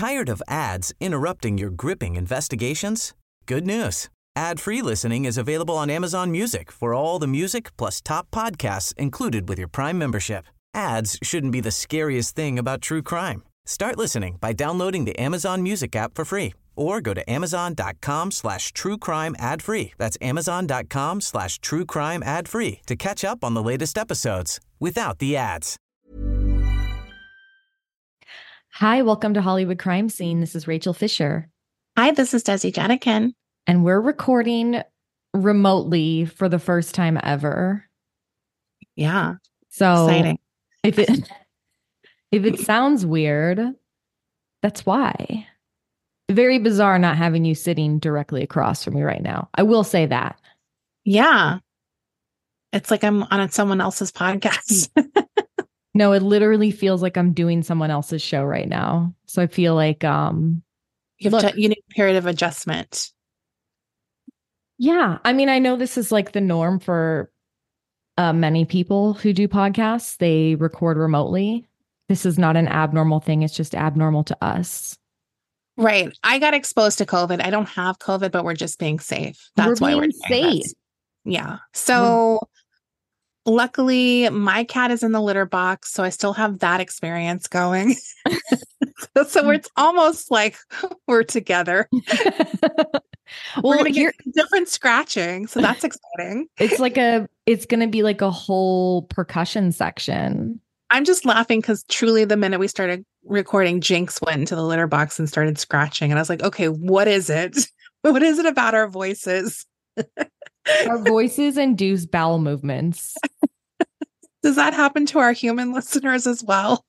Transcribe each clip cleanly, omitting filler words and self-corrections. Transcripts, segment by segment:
Tired of ads interrupting your gripping investigations? Good news. Ad-free listening is available on Amazon Music for all the music plus top podcasts included with your Prime membership. Ads shouldn't be the scariest thing about true crime. Start listening by downloading the Amazon Music app for free or go to amazon.com/truecrime ad-free. That's amazon.com/truecrime ad-free to catch up on the latest episodes without the ads. Hi, welcome to Hollywood Crime Scene. This is Rachel Fisher. Hi, this is Desi Jenikin. And we're recording remotely for the first time ever. Yeah. So exciting. If it sounds weird, that's why. Very bizarre not having you sitting directly across from me right now. I will say that. Yeah. It's like I'm on someone else's podcast. No, it literally feels like I'm doing someone else's show right now. So I feel like you need a period of adjustment. Yeah. I mean, I know this is like the norm for many people who do podcasts. They record remotely. This is not an abnormal thing. It's just abnormal to us. Right. I got exposed to COVID. I don't have COVID, but we're just being safe. That's why we're doing this. Yeah. So luckily, my cat is in the litter box, so I still have that experience going. So it's almost like we're together. We're going to get different scratching, so that's exciting. It's going to be like a whole percussion section. I'm just laughing because truly the minute we started recording, Jinx went into the litter box and started scratching. And I was like, okay, what is it? What is it about our voices? Our voices induce bowel movements. Does that happen to our human listeners as well?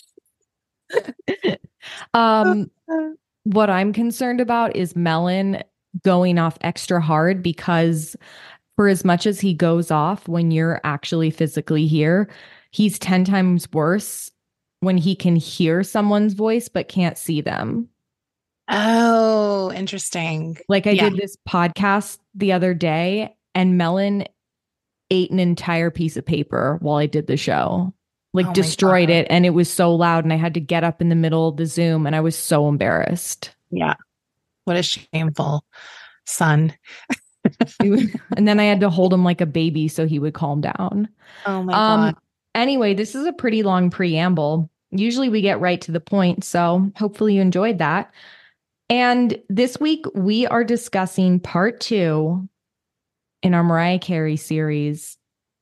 What I'm concerned about is Melon going off extra hard, because for as much as he goes off when you're actually physically here, he's 10 times worse when he can hear someone's voice but can't see them. Oh, interesting. Like I did this podcast the other day and Melon ate an entire piece of paper while I did the show. Like destroyed it. And it was so loud and I had to get up in the middle of the Zoom and I was so embarrassed. Yeah. What a shameful son. And then I had to hold him like a baby so he would calm down. Oh my God. Anyway, this is a pretty long preamble. Usually we get right to the point. So hopefully you enjoyed that. And this week we are discussing part 2 in our Mariah Carey series.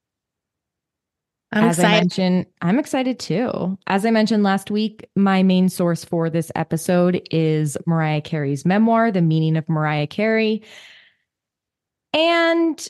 I'm excited too. As I mentioned last week, my main source for this episode is Mariah Carey's memoir, The Meaning of Mariah Carey. And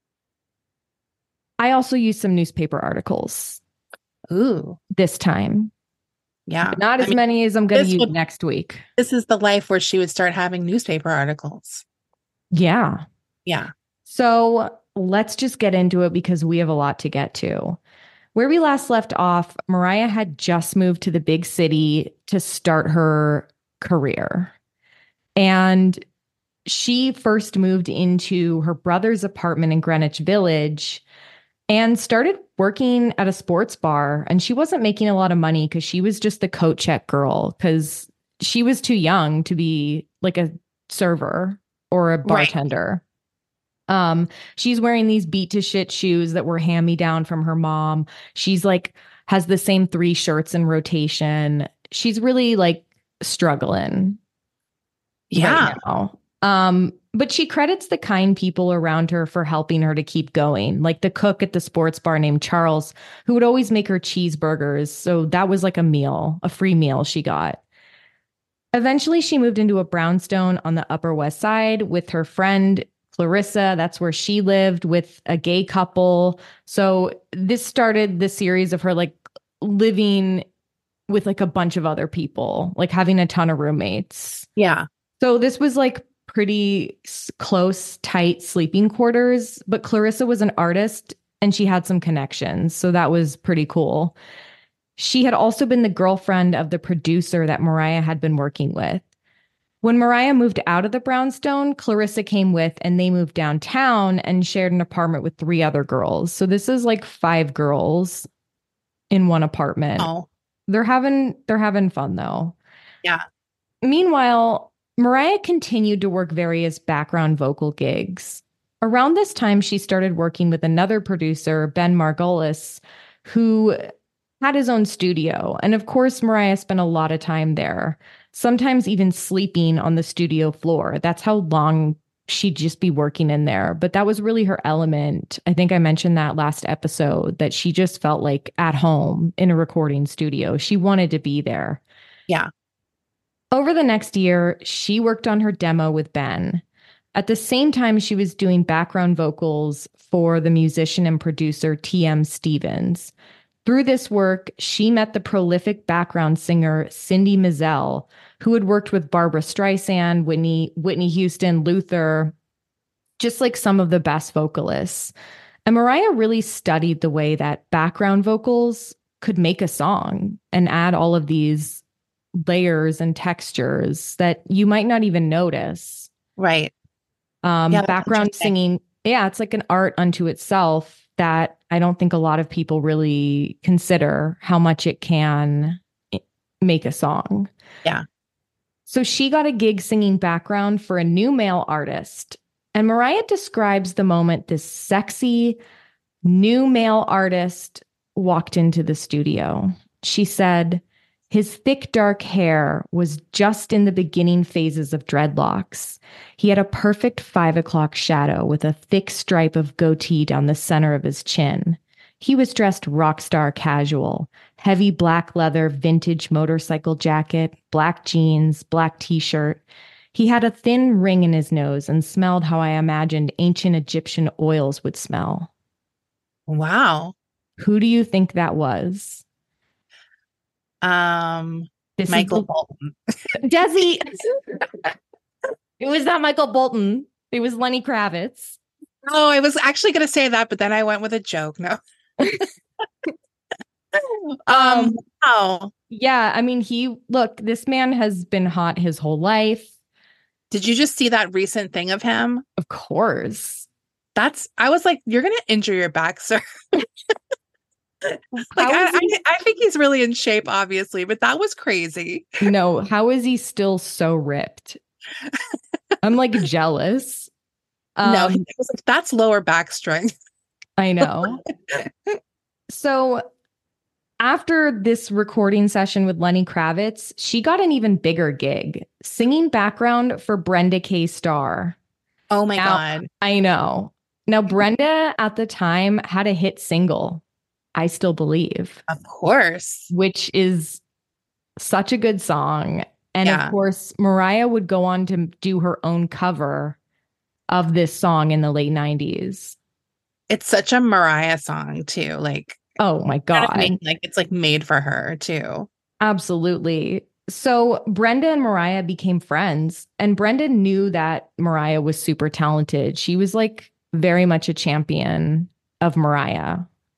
I also used some newspaper articles. Ooh. This time. Yeah. But not as many as I'm going to use next week. This is the life where she would start having newspaper articles. Yeah. Yeah. So let's just get into it because we have a lot to get to. Where we last left off, Mariah had just moved to the big city to start her career. And she first moved into her brother's apartment in Greenwich Village and started working at a sports bar. And she wasn't making a lot of money because she was just the coat check girl because she was too young to be like a server or a bartender. Right. She's wearing these beat to shit shoes that were hand-me-down from her mom. She's like, has the same 3 shirts in rotation. She's really like struggling. Yeah. Right now. But she credits the kind people around her for helping her to keep going, like the cook at the sports bar named Charles, who would always make her cheeseburgers. So that was like a free meal she got. Eventually, she moved into a brownstone on the Upper West Side with her friend Clarissa. That's where she lived with a gay couple. So this started the series of her like living with like a bunch of other people, like having a ton of roommates. Yeah. So this was like pretty close, tight sleeping quarters. But Clarissa was an artist and she had some connections. So that was pretty cool. She had also been the girlfriend of the producer that Mariah had been working with. When Mariah moved out of the brownstone, Clarissa came with and they moved downtown and shared an apartment with 3 other girls. So this is like 5 girls in one apartment. Oh. They're having fun though. Yeah. Meanwhile, Mariah continued to work various background vocal gigs. Around this time, she started working with another producer, Ben Margolis, who had his own studio. And of course, Mariah spent a lot of time there, sometimes even sleeping on the studio floor. That's how long she'd just be working in there. But that was really her element. I think I mentioned that last episode, that she just felt like at home in a recording studio. She wanted to be there. Yeah. Over the next year, she worked on her demo with Ben. At the same time, she was doing background vocals for the musician and producer T.M. Stevens. Through this work, she met the prolific background singer Cindy Mizelle, who had worked with Barbra Streisand, Whitney Houston, Luther, just like some of the best vocalists. And Mariah really studied the way that background vocals could make a song and add all of these layers and textures that you might not even notice. Right. Background singing, it's like an art unto itself that I don't think a lot of people really consider how much it can make a song. Yeah. So she got a gig singing background for a new male artist. And Mariah describes the moment this sexy new male artist walked into the studio. She said, his thick, dark hair was just in the beginning phases of dreadlocks. He had a perfect 5 o'clock shadow with a thick stripe of goatee down the center of his chin. He was dressed rock star casual, heavy black leather vintage motorcycle jacket, black jeans, black t-shirt. He had a thin ring in his nose and smelled how I imagined ancient Egyptian oils would smell. Wow. Who do you think that was? Michael Bolton. Desi. It was not Michael Bolton. It was Lenny Kravitz. Oh, I was actually going to say that, but then I went with a joke. No. Oh. Yeah, I mean, this man has been hot his whole life. Did you just see that recent thing of him? Of course. I was like, you're going to injure your back, sir. I think he's really in shape, obviously, but that was crazy. No, how is he still so ripped? I'm like jealous. No, he was like, that's lower back strength. I know. So after this recording session with Lenny Kravitz, she got an even bigger gig, singing background for Brenda K. Starr. Oh my God. I know. Now, Brenda at the time had a hit single, I Still Believe. Of course. Which is such a good song. And of course, Mariah would go on to do her own cover of this song in the late 90s. It's such a Mariah song too. Like, oh my God. It's like made for her too. Absolutely. So Brenda and Mariah became friends, and Brenda knew that Mariah was super talented. She was like very much a champion of Mariah.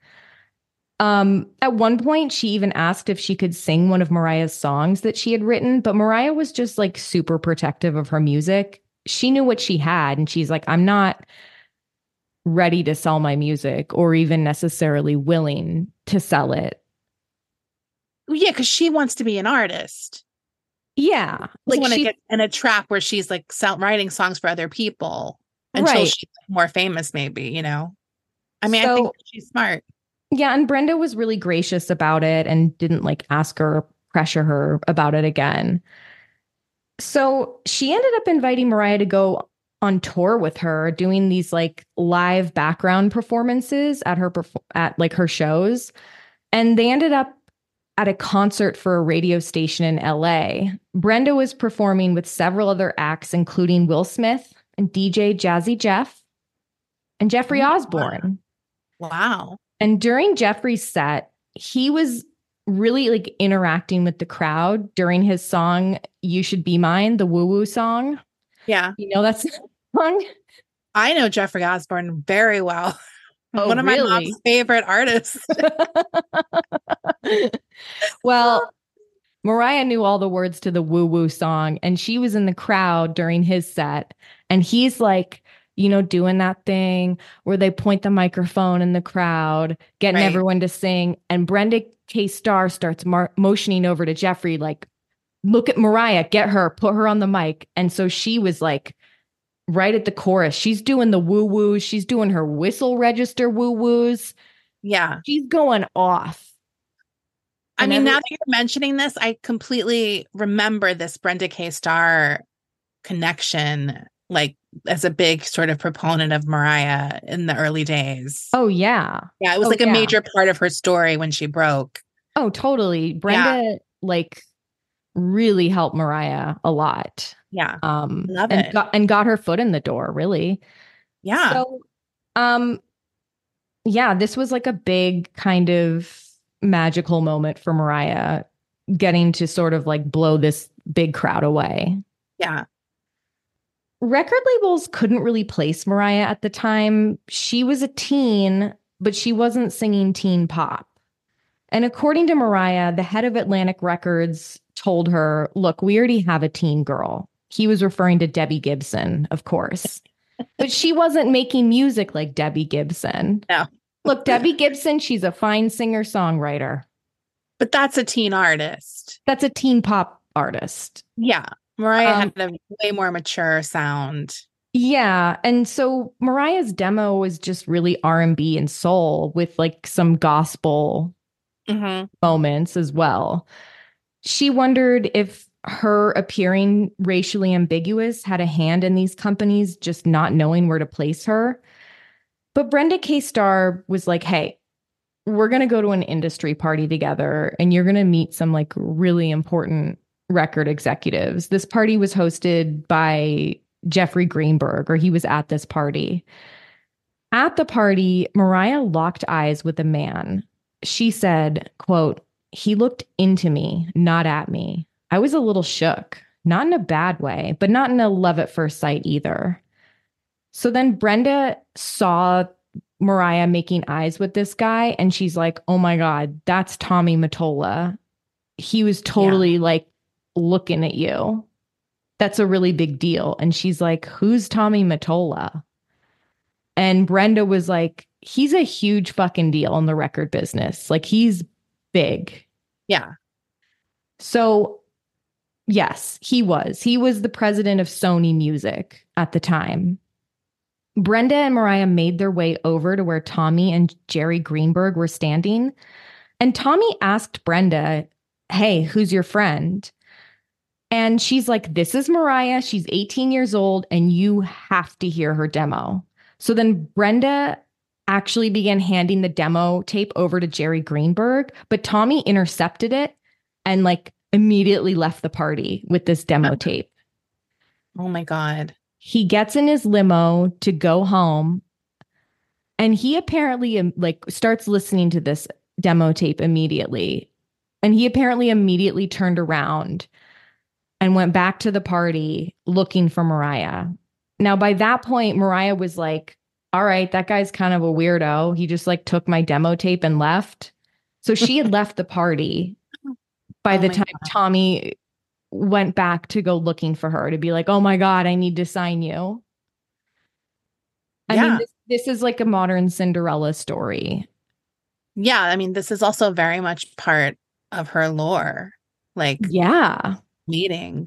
At one point, she even asked if she could sing one of Mariah's songs that she had written, but Mariah was just like super protective of her music. She knew what she had, and she's like, I'm not ready to sell my music or even necessarily willing to sell it. Yeah, because she wants to be an artist. Yeah. Like want to get in a trap where she's like writing songs for other people until she's more famous, maybe, you know? I mean, I think she's smart. Yeah, and Brenda was really gracious about it and didn't like ask her or pressure her about it again. So she ended up inviting Mariah to go on tour with her, doing these like live background performances at her shows. And they ended up at a concert for a radio station in LA. Brenda was performing with several other acts, including Will Smith and DJ Jazzy Jeff and Jeffrey Osborne. Wow. And during Jeffrey's set, he was really like interacting with the crowd during his song, You Should Be Mine, the woo woo song. Yeah. You know that song? I know Jeffrey Osborne very well. One of my mom's favorite artists. Well, Mariah knew all the words to the woo woo song, and she was in the crowd during his set. And he's like, you know, doing that thing where they point the microphone in the crowd, getting everyone to sing. And Brenda K. Starr starts motioning over to Jeffrey, like, look at Mariah, get her, put her on the mic. And so she was like right at the chorus. She's doing the woo-woos. She's doing her whistle register woo-woos. Yeah. She's going off. I mean, now that you're mentioning this, I completely remember this Brenda K. Starr connection, like as a big sort of proponent of Mariah in the early days. Oh, yeah. Yeah, it was a major part of her story when she broke. Oh, totally. Brenda, like, really helped Mariah a lot. Yeah. Love it. Got her foot in the door, really. Yeah. So, yeah, this was like a big kind of magical moment for Mariah, getting to sort of like blow this big crowd away. Yeah. Record labels couldn't really place Mariah at the time. She was a teen, but she wasn't singing teen pop. And according to Mariah, the head of Atlantic Records told her, look, we already have a teen girl. He was referring to Debbie Gibson, of course. But she wasn't making music like Debbie Gibson. No. Look, Debbie Gibson, she's a fine singer-songwriter. But that's a teen artist. That's a teen pop artist. Yeah. Mariah had a way more mature sound. Yeah. And so Mariah's demo was just really R&B and soul with like some gospel moments as well. She wondered if her appearing racially ambiguous had a hand in these companies just not knowing where to place her. But Brenda K. Starr was like, hey, we're going to go to an industry party together and you're going to meet some like really important record executives. This party was hosted by Jeffrey Greenberg, or he was at this party. At the party, Mariah locked eyes with a man. She said, quote, he looked into me, not at me. I was a little shook, not in a bad way, but not in a love at first sight either. So then Brenda saw Mariah making eyes with this guy, and she's like, oh my God, that's Tommy Mottola. He was totally like looking at you. That's a really big deal. And she's like, who's Tommy Mottola? And Brenda was like, he's a huge fucking deal in the record business. Like, he's big. Yeah. So yes, he was. He was the president of Sony Music at the time. Brenda and Mariah made their way over to where Tommy and Jerry Greenberg were standing. And Tommy asked Brenda, hey, who's your friend? And she's like, this is Mariah. She's 18 years old and you have to hear her demo. So then Brenda actually began handing the demo tape over to Jerry Greenberg, but Tommy intercepted it and like immediately left the party with this demo tape. Oh my God. He gets in his limo to go home, and he apparently like starts listening to this demo tape immediately. And he apparently immediately turned around and went back to the party looking for Mariah. Now, by that point, Mariah was like, all right, that guy's kind of a weirdo. He just like took my demo tape and left. So she had left the party by the time Tommy went back to go looking for her, to be like, oh my God, I need to sign you. I mean, this is like a modern Cinderella story. Yeah. I mean, this is also very much part of her lore. Like, yeah. Meeting.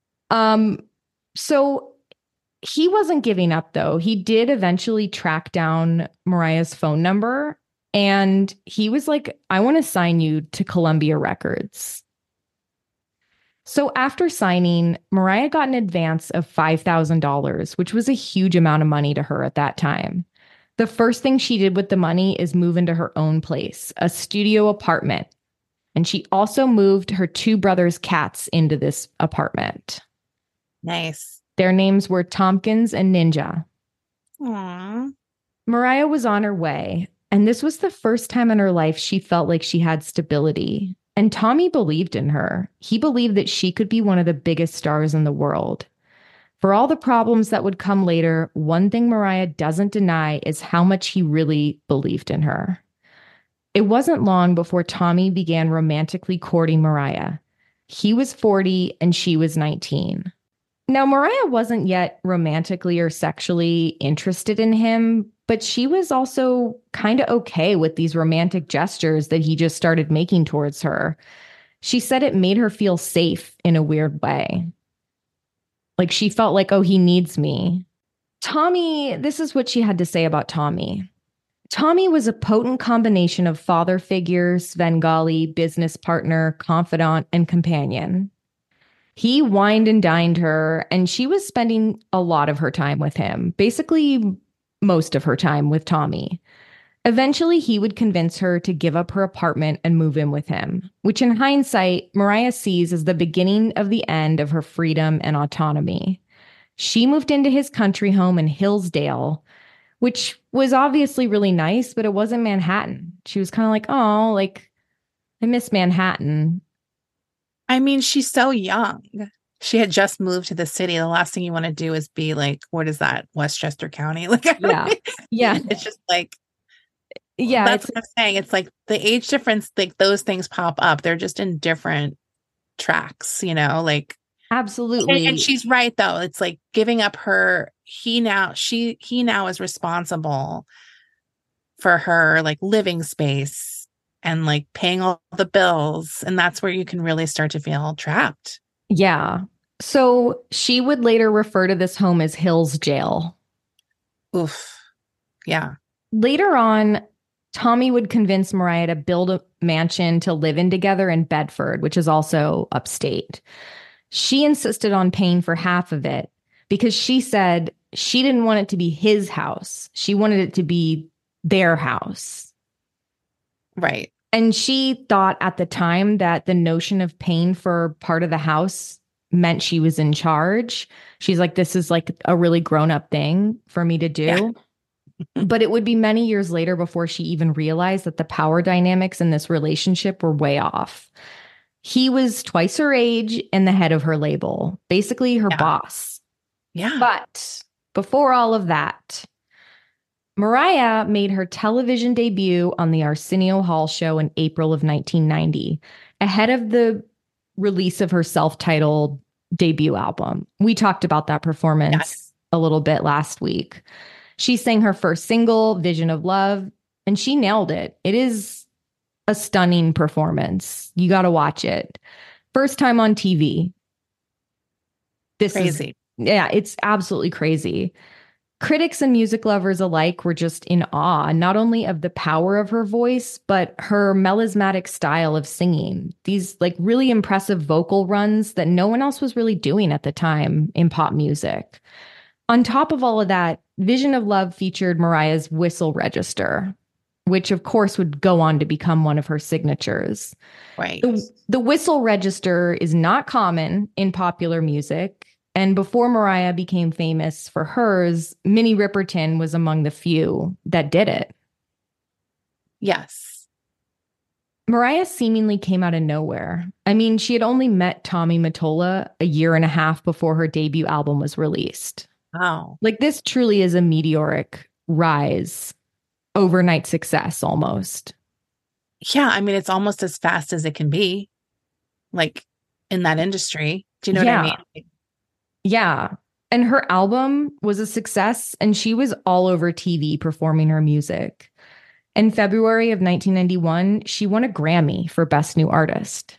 So he wasn't giving up, though. He did eventually track down Mariah's phone number, and he was like, I want to sign you to Columbia Records. So after signing, Mariah got an advance of $5,000, which was a huge amount of money to her at that time. The first thing she did with the money is move into her own place, a studio apartment. And she also moved her two brothers' cats into this apartment. Nice. Their names were Tompkins and Ninja. Aww. Mariah was on her way, and this was the first time in her life she felt like she had stability. And Tommy believed in her. He believed that she could be one of the biggest stars in the world. For all the problems that would come later, one thing Mariah doesn't deny is how much he really believed in her. It wasn't long before Tommy began romantically courting Mariah. He was 40 and she was 19. Now, Mariah wasn't yet romantically or sexually interested in him, but she was also kind of okay with these romantic gestures that he just started making towards her. She said it made her feel safe in a weird way. Like she felt like, oh, he needs me. Tommy, this is what she had to say about Tommy. Tommy was a potent combination of father figure, Svengali, business partner, confidant, and companion. He wined and dined her, and she was spending a lot of her time with him, basically most of her time with Tommy. Eventually, he would convince her to give up her apartment and move in with him, which in hindsight, Mariah sees as the beginning of the end of her freedom and autonomy. She moved into his country home in Hillsdale, which was obviously really nice, but it wasn't Manhattan. She was kind of like, oh, like, I miss Manhattan. I mean, she's so young. She had just moved to the city. The last thing you want to do is be like, what is that? Westchester County? Like, yeah. It's just like, yeah, that's what I'm saying. It's like the age difference, like those things pop up. They're just in different tracks, like. Absolutely. And she's right, though. It's like giving up he now is responsible for her like living space and like paying all the bills. And that's where you can really start to feel trapped. Yeah. So she would later refer to this home as Hills Jail. Oof. Yeah. Later on, Tommy would convince Mariah to build a mansion to live in together in Bedford, which is also upstate. She insisted on paying for half of it because she said she didn't want it to be his house. She wanted it to be their house. Right. And she thought at the time that the notion of paying for part of the house meant she was in charge. She's like, this is like a really grown-up thing for me to do. Yeah. But it would be many years later before she even realized that the power dynamics in this relationship were way off. He was twice her age and the head of her label, basically her boss. Yeah. But before all of that, Mariah made her television debut on the Arsenio Hall show in April of 1990, ahead of the release of her self-titled debut album. We talked about that performance a little bit last week. She sang her first single, Vision of Love, and she nailed it. It is a stunning performance. You got to watch it. First time on TV. This crazy. It's absolutely crazy. Critics and music lovers alike were just in awe, not only of the power of her voice, but her melismatic style of singing. These like really impressive vocal runs that no one else was really doing at the time in pop music. On top of all of that, Vision of Love featured Mariah's whistle register, which of course would go on to become one of her signatures. Right. The whistle register is not common in popular music. And before Mariah became famous for hers, Minnie Riperton was among the few that did it. Yes. Mariah seemingly came out of nowhere. I mean, she had only met Tommy Mottola a year and a half before her debut album was released. Wow. Like this truly is a meteoric rise, overnight success almost. Yeah, I mean, it's almost as fast as it can be, like in that industry. Do you know what I mean? Yeah. And her album was a success, and she was all over TV performing her music. In February of 1991, she won a Grammy for Best New Artist.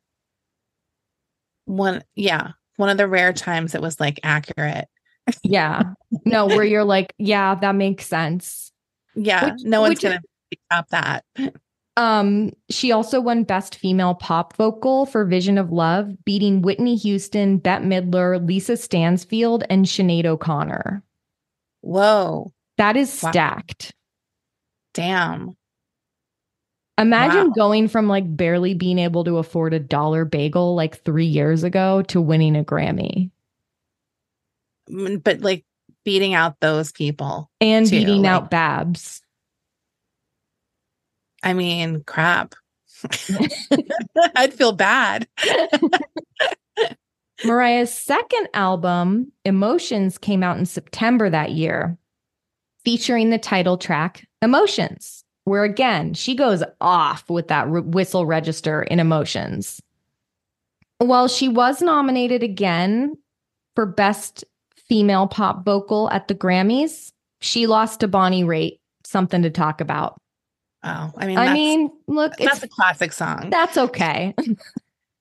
One of the rare times it was like accurate. Yeah. No, where you're like, yeah, that makes sense. Yeah. No one's going to top that. She also won Best Female Pop Vocal for Vision of Love, beating Whitney Houston, Bette Midler, Lisa Stansfield, and Sinead O'Connor. Whoa. That is stacked. Damn. Imagine going from like barely being able to afford a $1 bagel like 3 years ago to winning a Grammy. But like beating out those people. And too, beating out Babs. I mean, crap. I'd feel bad. Mariah's second album, Emotions, came out in September that year, featuring the title track, Emotions, where again, she goes off with that whistle register in Emotions. While she was nominated again for Best Female Pop Vocal at the Grammys, she lost to Bonnie Raitt, Something to Talk About. Oh, I mean, look, that's a classic song. That's okay.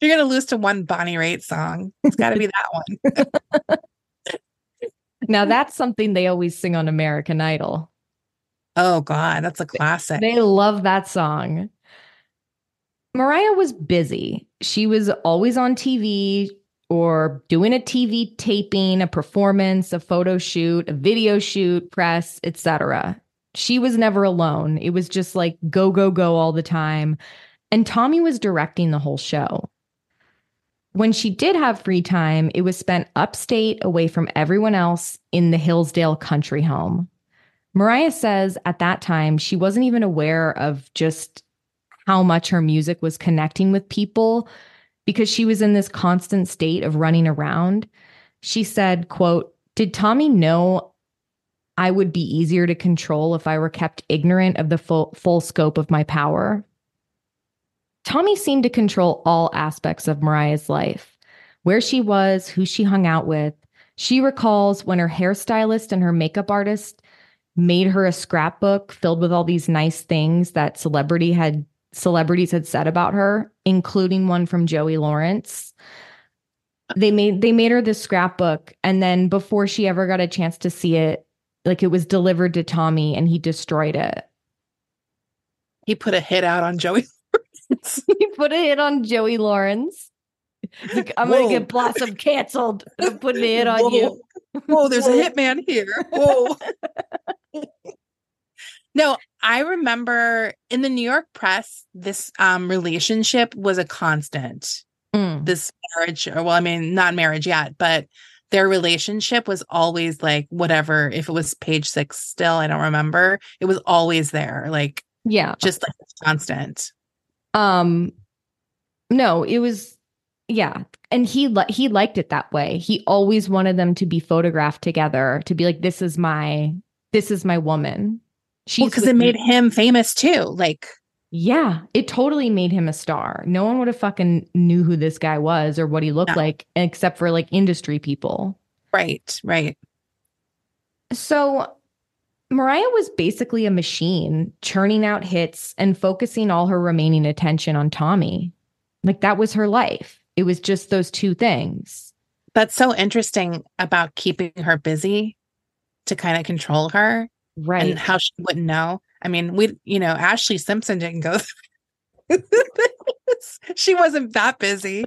you're going to lose to one Bonnie Raitt song, it's got to be that one. Now, that's something they always sing on American Idol. Oh, God, that's a classic. They love that song. Mariah was busy. She was always on TV or doing a TV taping, a performance, a photo shoot, a video shoot, press, etc. She was never alone. It was just like go, go, go all the time. And Tommy was directing the whole show. When she did have free time, it was spent upstate away from everyone else in the Hillsdale country home. Mariah says at that time, she wasn't even aware of just how much her music was connecting with people because she was in this constant state of running around. She said, quote, "Did Tommy know I would be easier to control if I were kept ignorant of the full scope of my power?" Tommy seemed to control all aspects of Mariah's life, where she was, who she hung out with. She recalls when her hairstylist and her makeup artist made her a scrapbook filled with all these nice things that celebrities had said about her, including one from Joey Lawrence. They made her this scrapbook, and then before she ever got a chance to see it, like it was delivered to Tommy and he destroyed it. He put a hit out on Joey Lawrence. He put a hit on Joey Lawrence. Like, I'm going to get Blossom canceled. I'm putting a hit on you. Whoa, there's a hitman here. Whoa. No, I remember in the New York press, this relationship was a constant. This marriage, or well, I mean, not marriage yet, but their relationship was always like whatever. If it was Page Six still, I don't remember. It was always there. Like, yeah, just like constant. No, it was, yeah. And he liked it that way. He always wanted them to be photographed together, to be like, this is my woman. Because it made him famous too. Like, yeah, it totally made him a star. No one would have fucking knew who this guy was or what he looked like, except for like industry people. Right. So Mariah was basically a machine, churning out hits and focusing all her remaining attention on Tommy. Like, that was her life. It was just those two things. That's so interesting about keeping her busy to kind of control her. Right. And how she wouldn't know. I mean, Ashley Simpson didn't go through this. She wasn't that busy.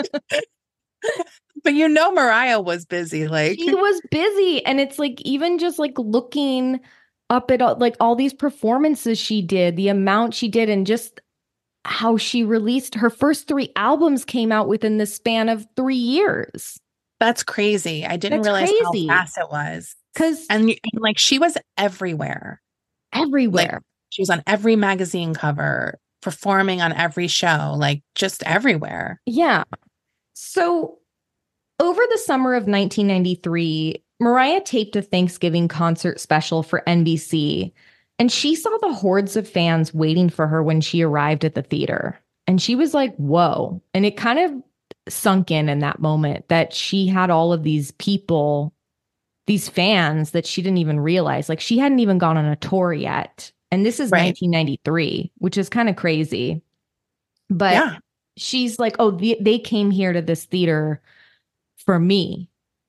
But Mariah was busy. Like, she was busy. And it's like, even just like looking up at like all these performances she did, the amount she did, and just how she released her first 3 albums came out within the span of 3 years. That's crazy. I didn't realize how fast it was. And like, she was everywhere. Like, she was on every magazine cover, performing on every show, like just everywhere. Yeah. So over the summer of 1993, Mariah taped a Thanksgiving concert special for NBC, and she saw the hordes of fans waiting for her when she arrived at the theater. And she was like, whoa. And it kind of sunk in that moment that she had all of these people, these fans that she didn't even realize. Like, she hadn't even gone on a tour yet. And this is 1993, which is kind of crazy. But she's like, oh, they came here to this theater for me.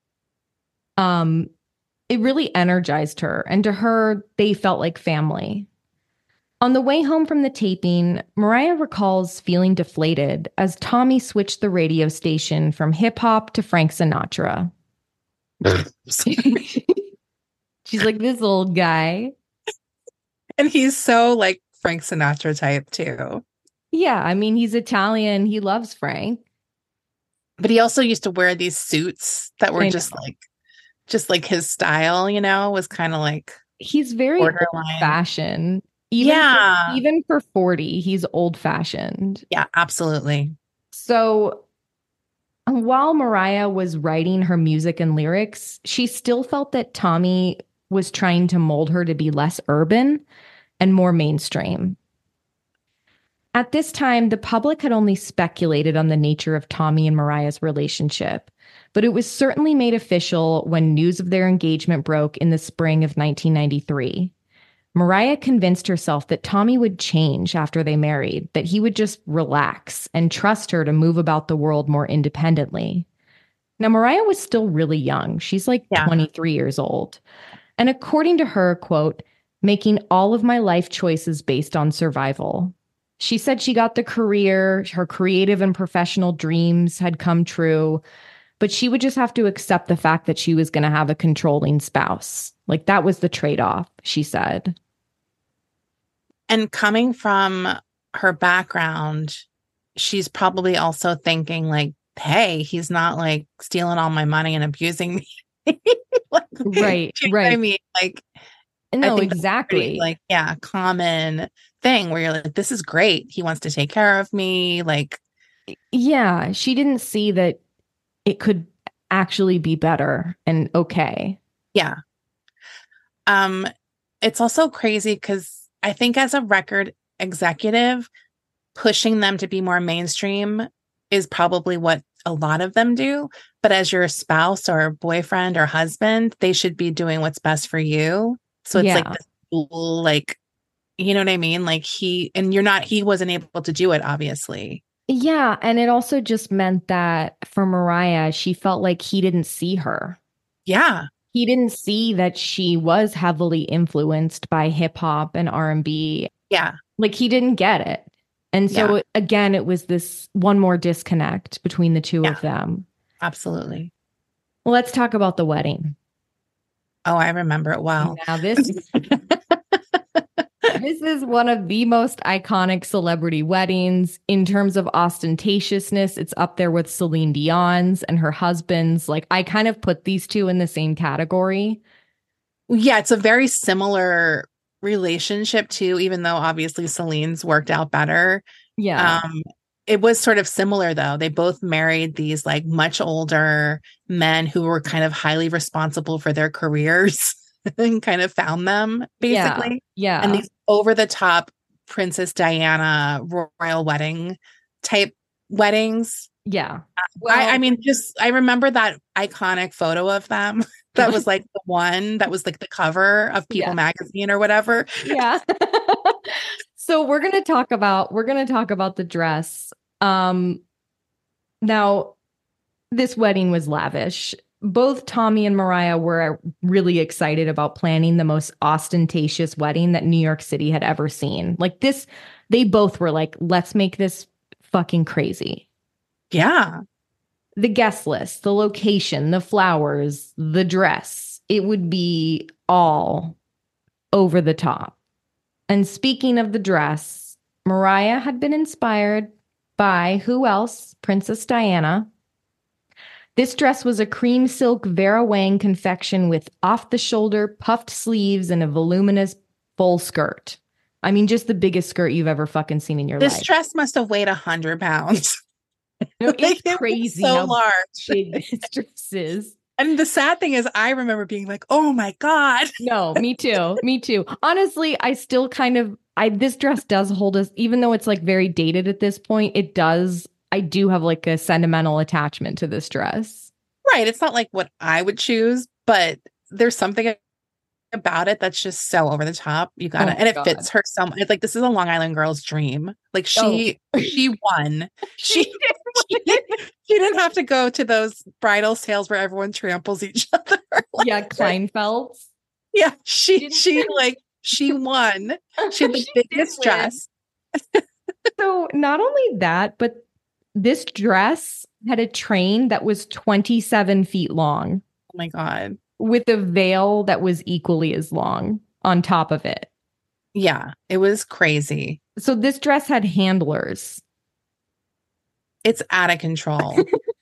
It really energized her. And to her, they felt like family. On the way home from the taping, Mariah recalls feeling deflated as Tommy switched the radio station from hip hop to Frank Sinatra. She's like, this old guy. And he's so like Frank Sinatra type too. Yeah, I mean, he's Italian. He loves Frank. But he also used to wear these suits that were just like his style, was kind of like, he's very old fashioned. Even for 40, he's old fashioned. Yeah, absolutely. So while Mariah was writing her music and lyrics, she still felt that Tommy was trying to mold her to be less urban and more mainstream. At this time, the public had only speculated on the nature of Tommy and Mariah's relationship, but it was certainly made official when news of their engagement broke in the spring of 1993. Mariah convinced herself that Tommy would change after they married, that he would just relax and trust her to move about the world more independently. Now, Mariah was still really young. She's like 23 years old. And according to her, quote, making all of my life choices based on survival. She said she got the career, her creative and professional dreams had come true, but she would just have to accept the fact that she was going to have a controlling spouse. Like that was the trade-off, she said. And coming from her background, she's probably also thinking like, hey, he's not like stealing all my money and abusing me. Like, right. I mean, like, no, exactly. Pretty, like, yeah, common thing where you're like, this is great. He wants to take care of me. Like, yeah, she didn't see that it could actually be better and okay. Yeah. It's also crazy because I think as a record executive, pushing them to be more mainstream is probably what a lot of them do. But as your spouse or boyfriend or husband, they should be doing what's best for you. So it's like this cool, like, you know what I mean? Like he wasn't able to do it, obviously. Yeah. And it also just meant that for Mariah, she felt like he didn't see her. Yeah. He didn't see that she was heavily influenced by hip hop and R&B. Yeah. Like he didn't get it. And so again, it was this one more disconnect between the two of them. Absolutely. Well, let's talk about the wedding. Oh, I remember it well. Now this is one of the most iconic celebrity weddings in terms of ostentatiousness. It's up there with Celine Dion's and her husband's. Like I kind of put these two in the same category. Yeah, it's a very similar relationship too, even though obviously Celine's worked out better. Yeah. It was sort of similar though. They both married these like much older men who were kind of highly responsible for their careers and kind of found them basically. Yeah. And these over the top Princess Diana royal wedding type weddings. Yeah. Well, I mean, I remember that iconic photo of them. That was like the one that was like the cover of People magazine or whatever. Yeah. So we're going to talk about the dress. Now this wedding was lavish. Both Tommy and Mariah were really excited about planning the most ostentatious wedding that New York City had ever seen. Like this, they both were like, let's make this fucking crazy. Yeah. The guest list, the location, the flowers, the dress, it would be all over the top. And speaking of the dress, Mariah had been inspired by who else? Princess Diana. This dress was a cream silk Vera Wang confection with off-the-shoulder puffed sleeves and a voluminous full skirt. I mean, just the biggest skirt you've ever fucking seen in your life. This dress must have weighed 100 pounds. No, it's crazy so how large big this dress is. And the sad thing is, I remember being like, "Oh my god!" No, me too. Me too. Honestly, I still kind of this dress does hold us, even though it's like very dated at this point. It does. I do have like a sentimental attachment to this dress. Right. It's not like what I would choose, but there's something about it that's just so over the top. You gotta, and it fits her so much. It's like this is a Long Island girl's dream. Like she won. She didn't have to go to those bridal sales where everyone tramples each other. Like, yeah, Kleinfelds. Yeah, she won. She had the biggest dress. So not only that, but this dress had a train that was 27 feet long. Oh my god. With a veil that was equally as long on top of it. Yeah, it was crazy. So this dress had handlers. It's out of control.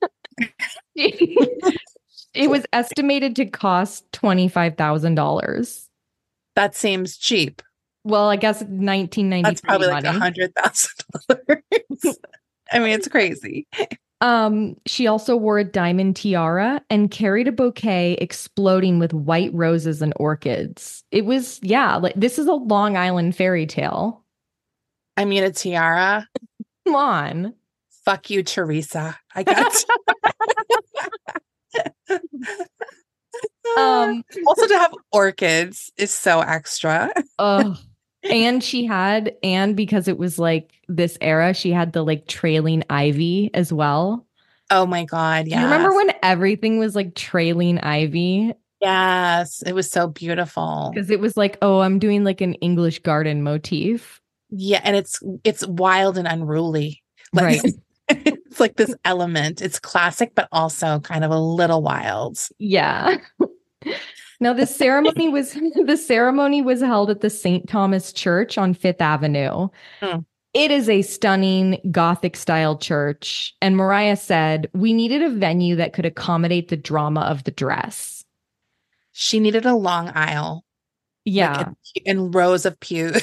It was estimated to cost $25,000. That seems cheap. Well, I guess 1993 That's probably money. like $100,000. I mean, it's crazy. She also wore a diamond tiara and carried a bouquet exploding with white roses and orchids. It was, like this is a Long Island fairy tale. I mean, a tiara. Come on. Fuck you, Teresa. I got Also to have orchids is so extra. Oh, and because it was like this era, she had the like trailing ivy as well. Oh my God. Yeah. You remember when everything was like trailing ivy? Yes. It was so beautiful. Because it was like, oh, I'm doing like an English garden motif. Yeah. And it's wild and unruly. Like, right. It's like this element. It's classic, but also kind of a little wild. Yeah. Now the ceremony was held at the St. Thomas Church on Fifth Avenue. It is a stunning Gothic style church. And Mariah said, we needed a venue that could accommodate the drama of the dress. She needed a long aisle. Yeah. Like in rows of pews.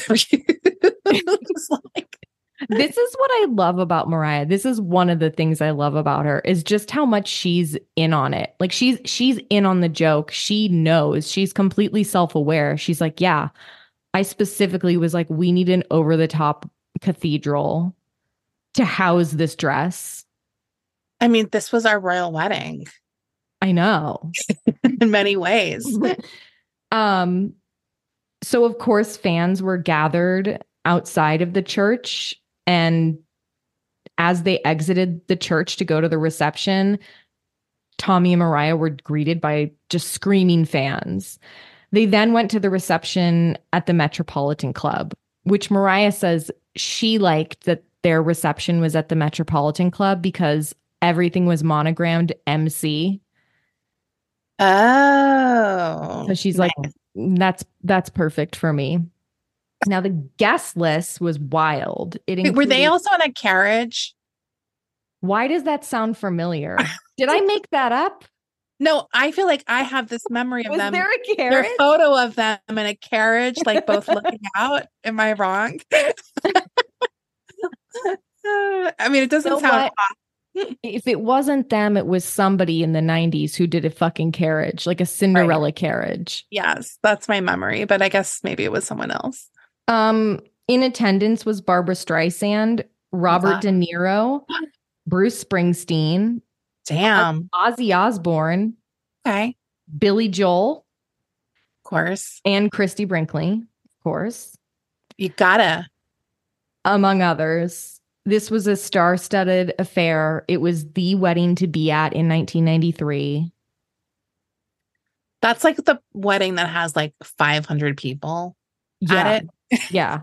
This is what I love about Mariah. This is one of the things I love about her is just how much she's in on it. Like she's in on the joke. She knows. She's completely self-aware. She's like, yeah, I specifically was like, we need an over-the-top cathedral to house this dress. I mean, this was our royal wedding. I know. In many ways. So of course fans were gathered outside of the church, and as they exited the church to go to the reception, Tommy and Mariah were greeted by just screaming fans. They then went to the reception at the Metropolitan Club, which Mariah says she liked that their reception was at the Metropolitan Club because everything was monogrammed MC. Oh. So she's nice. Like, that's perfect for me. Now the guest list was wild. Were they also in a carriage? Why does that sound familiar? Did I make that up? No, I feel like I have this memory of them. Was there a carriage? Their photo of them in a carriage, like both looking out. Am I wrong? I mean, it doesn't sound off. If it wasn't them, it was somebody in the 90s who did a fucking carriage, like a Cinderella carriage. Yes, that's my memory, but I guess maybe it was someone else. In attendance was Barbra Streisand, Robert De Niro, Bruce Springsteen, Ozzy Osbourne, Billy Joel, of course, and Christy Brinkley, of course. You gotta. Among others. This was a star-studded affair. It was the wedding to be at in 1993. That's like the wedding that has like 500 people at it. Yeah.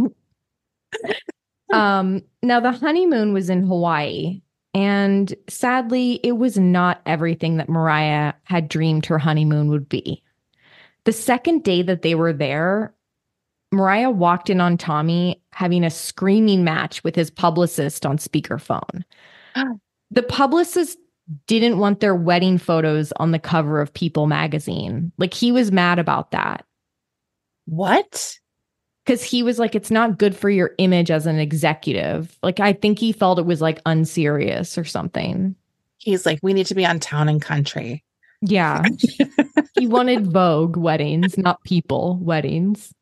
Now the honeymoon was in Hawaii, and sadly, it was not everything that Mariah had dreamed her honeymoon would be. The second day that they were there, Mariah walked in on Tommy having a screaming match with his publicist on speakerphone. The publicist didn't want their wedding photos on the cover of People magazine. Like, he was mad about that. What? Because he was like, it's not good for your image as an executive. Like, I think he felt it was like unserious or something. He's like, we need to be on Town and Country. Yeah. He wanted Vogue weddings, not People weddings.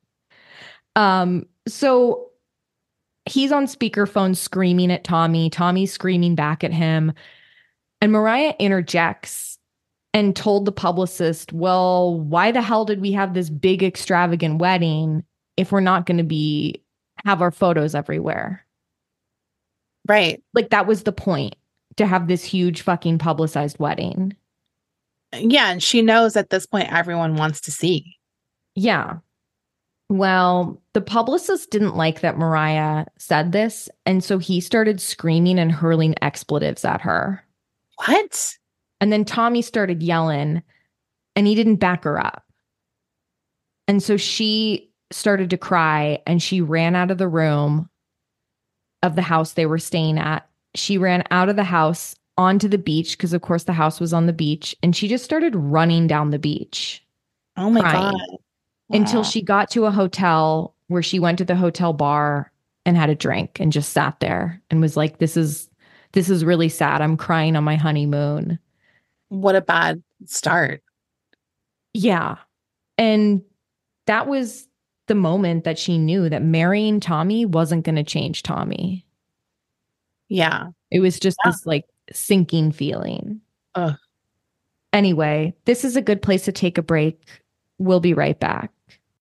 So he's on speakerphone screaming at Tommy. Tommy's screaming back at him. And Mariah interjects and told the publicist, well, why the hell did we have this big extravagant wedding if we're not going to have our photos everywhere? Right. Like, that was the point, to have this huge fucking publicized wedding. Yeah. And she knows at this point, everyone wants to see. Yeah. Well, the publicist didn't like that Mariah said this. And so he started screaming and hurling expletives at her. What? And then Tommy started yelling, and he didn't back her up. And so she started to cry, and she ran out of the room of the house they were staying at. She ran out of the house onto the beach, because of course the house was on the beach, and she just started running down the beach. Oh my God. Wow. Until she got to a hotel, where she went to the hotel bar and had a drink and just sat there and was like, this is really sad. I'm crying on my honeymoon. What a bad start. Yeah. And that was the moment that she knew that marrying Tommy wasn't going to change Tommy. Yeah. It was just this like sinking feeling. Ugh. Anyway, this is a good place to take a break. We'll be right back.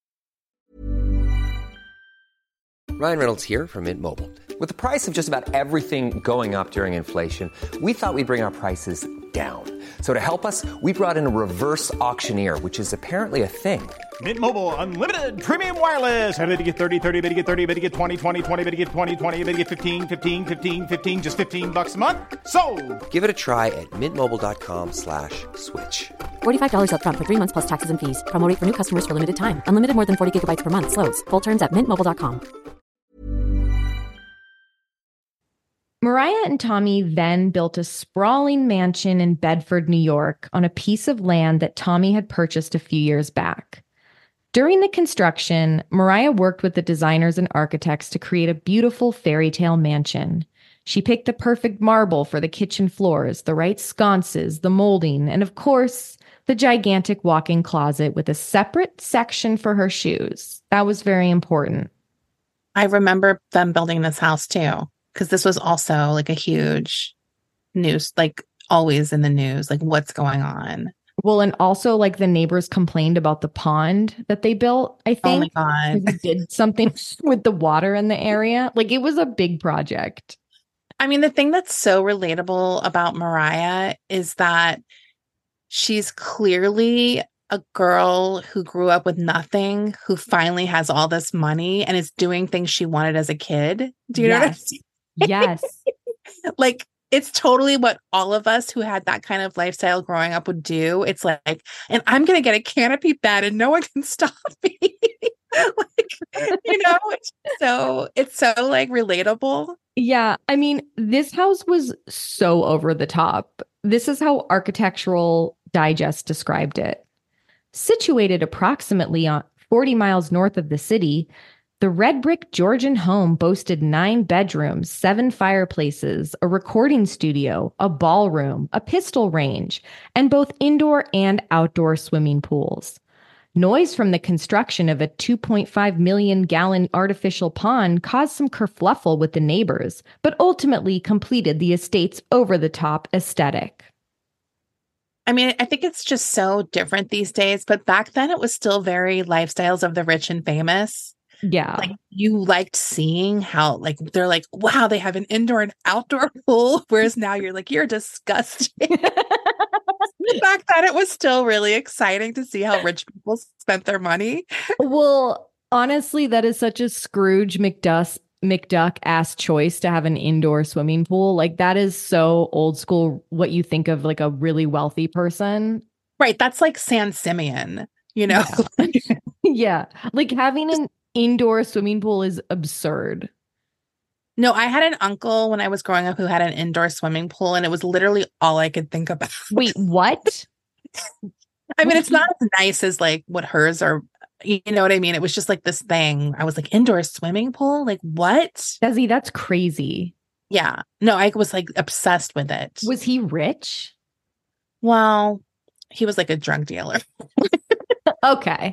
Ryan Reynolds here from Mint Mobile. With the price of just about everything going up during inflation, we thought we'd bring our prices down. So to help us, we brought in a reverse auctioneer, which is apparently a thing. Mint Mobile Unlimited Premium Wireless. How to get 30, 30, bit to get 30, bit to get 20, 20, 20, bit to get 20, 20, bit to get 15, 15, 15, 15, just $15 a month? Sold! Give it a try at mintmobile.com/switch. $45 up front for 3 months plus taxes and fees. Promo rate for new customers for limited time. Unlimited more than 40 gigabytes per month. Slows full terms at mintmobile.com. Mariah and Tommy then built a sprawling mansion in Bedford, New York, on a piece of land that Tommy had purchased a few years back. During the construction, Mariah worked with the designers and architects to create a beautiful fairy tale mansion. She picked the perfect marble for the kitchen floors, the right sconces, the molding, and of course, the gigantic walk-in closet with a separate section for her shoes. That was very important. I remember them building this house too, because this was also like a huge news, like always in the news, like what's going on. Well, and also like the neighbors complained about the pond that they built, I think. Oh my God. They did something with the water in the area. Like it was a big project. I mean, the thing that's so relatable about Mariah is that she's clearly a girl who grew up with nothing, who finally has all this money and is doing things she wanted as a kid. Do you know what I'm saying? Yes. Like, it's totally what all of us who had that kind of lifestyle growing up would do. It's like, and I'm going to get a canopy bed and no one can stop me. Like, you know, it's so like relatable. Yeah. I mean, this house was so over the top. This is how Architectural Digest described it. Situated approximately 40 miles north of the city, the red brick Georgian home boasted 9 bedrooms, 7 fireplaces, a recording studio, a ballroom, a pistol range, and both indoor and outdoor swimming pools. Noise from the construction of a 2.5 million gallon artificial pond caused some kerfluffle with the neighbors, but ultimately completed the estate's over-the-top aesthetic. I mean, I think it's just so different these days, but back then it was still very lifestyles of the rich and famous. Yeah. Like you liked seeing how like they're like, wow, they have an indoor and outdoor pool. Whereas now you're like, you're disgusting. Back then it was still really exciting to see how rich people spent their money. Well, honestly, that is such a Scrooge McDuck ass choice to have an indoor swimming pool. Like that is so old school, what you think of like a really wealthy person. Right. That's like San Simeon, you know? Yeah. Yeah. Like having an indoor swimming pool is absurd. No, I had an uncle when I was growing up who had an indoor swimming pool, and it was literally all I could think about. Wait, what? I mean, it's not as nice as like what hers are. You know what I mean? It was just like this thing. I was like, indoor swimming pool? Like what? Desi, that's crazy. Yeah. No, I was like obsessed with it. Was he rich? Well, he was like a drug dealer. Okay.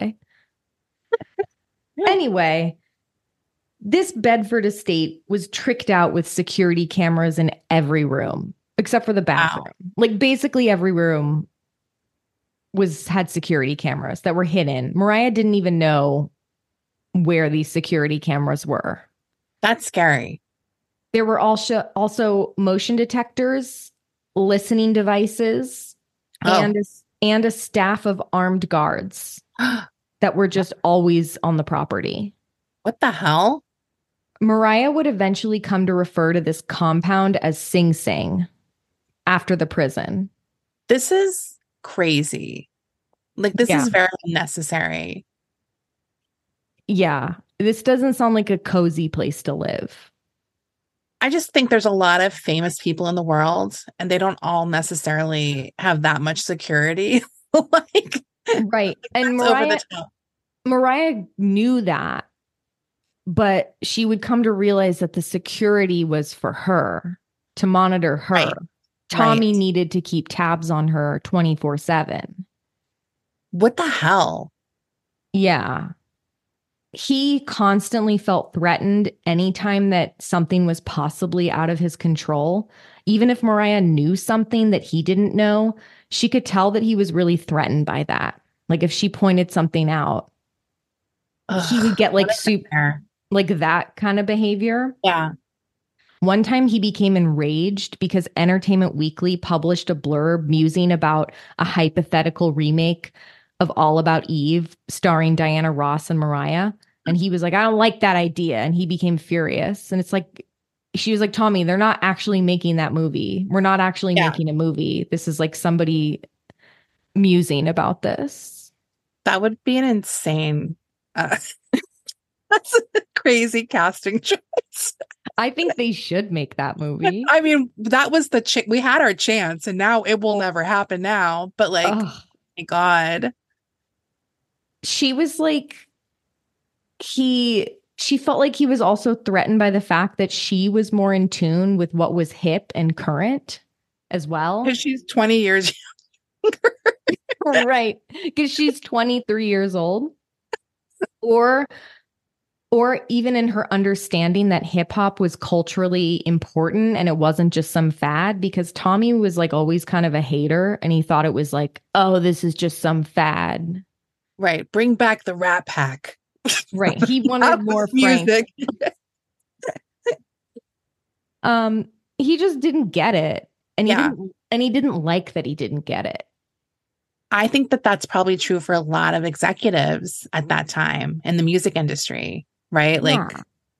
Anyway, this Bedford estate was tricked out with security cameras in every room, except for the bathroom. Wow. Like basically every room had security cameras that were hidden. Mariah didn't even know where these security cameras were. That's scary. There were also motion detectors, listening devices, and a staff of armed guards that were just always on the property. What the hell? Mariah would eventually come to refer to this compound as Sing Sing after the prison. This is crazy. Like, this is very unnecessary. Yeah. This doesn't sound like a cozy place to live. I just think there's a lot of famous people in the world, and they don't all necessarily have that much security. Like, right. And Mariah knew that, but she would come to realize that the security was for her, to monitor her. Right. Tommy needed to keep tabs on her 24/7. What the hell? Yeah. He constantly felt threatened anytime that something was possibly out of his control. even if Mariah knew something that he didn't know, she could tell that he was really threatened by that. Like if she pointed something out, he would get like like that kind of behavior. Yeah. One time he became enraged because Entertainment Weekly published a blurb musing about a hypothetical remake of All About Eve starring Diana Ross and Mariah. And he was like, I don't like that idea. And he became furious. And it's like, she was like, Tommy, they're not actually making that movie. We're not actually making a movie. This is like somebody musing about this. That would be an insane, that's a crazy casting choice. I think they should make that movie. I mean, that was we had our chance and now it will never happen now. But like, oh my God. She was like, she felt like he was also threatened by the fact that she was more in tune with what was hip and current as well. Because she's 20 years younger. Right. Because she's 23 years old. Or even in her understanding that hip hop was culturally important and it wasn't just some fad, because Tommy was like always kind of a hater and he thought it was like, oh, this is just some fad. Right. Bring back the Rat Pack. Right. He wanted more music. He just didn't get it. And he didn't like that he didn't get it. I think that that's probably true for a lot of executives at that time in the music industry, right? Like,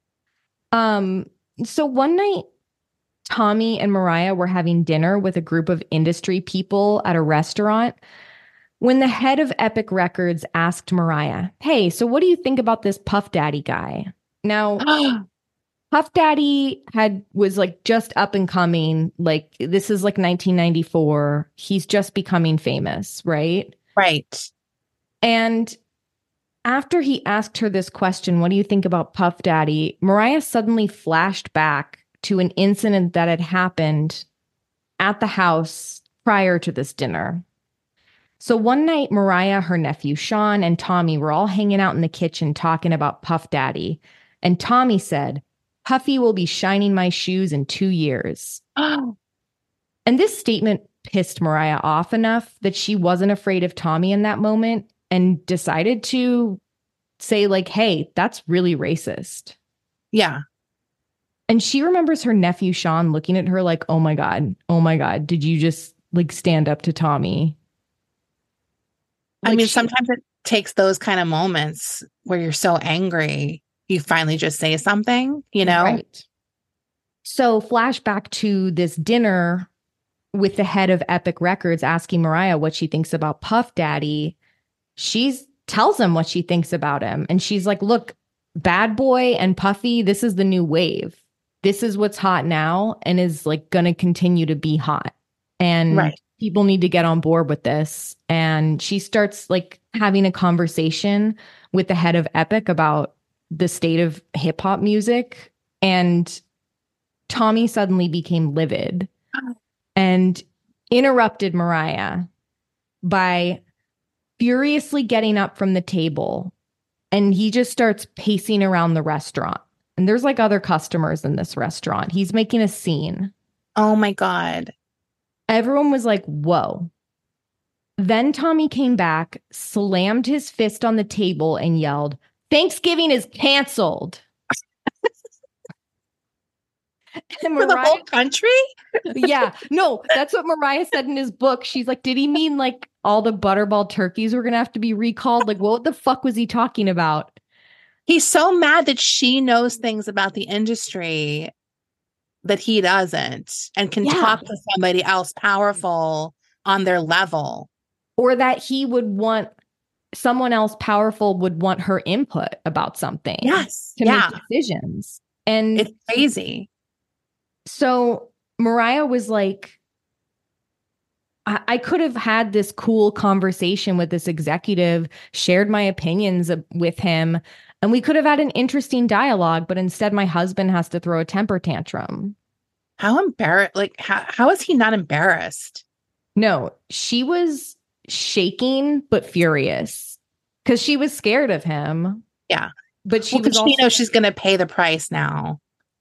so one night, Tommy and Mariah were having dinner with a group of industry people at a restaurant when the head of Epic Records asked Mariah, hey, so what do you think about this Puff Daddy guy? Now, Puff Daddy was like just up and coming. Like this is like 1994. He's just becoming famous, right? Right. And after he asked her this question, what do you think about Puff Daddy? Mariah suddenly flashed back to an incident that had happened at the house prior to this dinner. So one night, Mariah, her nephew Sean, and Tommy were all hanging out in the kitchen talking about Puff Daddy. And Tommy said, Puffy will be shining my shoes in 2 years. Oh. And this statement pissed Mariah off enough that she wasn't afraid of Tommy in that moment and decided to say like, hey, that's really racist. Yeah. And she remembers her nephew Sean looking at her like, oh my God, did you just like stand up to Tommy? I mean, sometimes it takes those kind of moments where you're so angry, you finally just say something, you know? Right. So flashback to this dinner with the head of Epic Records asking Mariah what she thinks about Puff Daddy. She tells him what she thinks about him. And she's like, look, Bad Boy and Puffy, this is the new wave. This is what's hot now and is like going to continue to be hot. And people need to get on board with this. And she starts like having a conversation with the head of Epic about the state of hip hop music. And Tommy suddenly became livid and interrupted Mariah by furiously getting up from the table. And he just starts pacing around the restaurant. And there's like other customers in this restaurant. He's making a scene. Oh my God. Everyone was like, whoa. Then Tommy came back, slammed his fist on the table and yelled, Thanksgiving is canceled. And for the whole country? Yeah. No, that's what Mariah said in his book. She's like, did he mean like all the Butterball turkeys were going to have to be recalled? Like, what the fuck was he talking about? He's so mad that she knows things about the industry that he doesn't and can talk to somebody else powerful on their level. Or that he would want someone else powerful would want her input about something. Yes. To make decisions. And it's crazy. So Mariah was like, I could have had this cool conversation with this executive, shared my opinions with him, and we could have had an interesting dialogue, but instead my husband has to throw a temper tantrum. How embarrassed, like, how is he not embarrassed? No, she was shaking, but furious because she was scared of him. Yeah. But she knows she's going to pay the price now.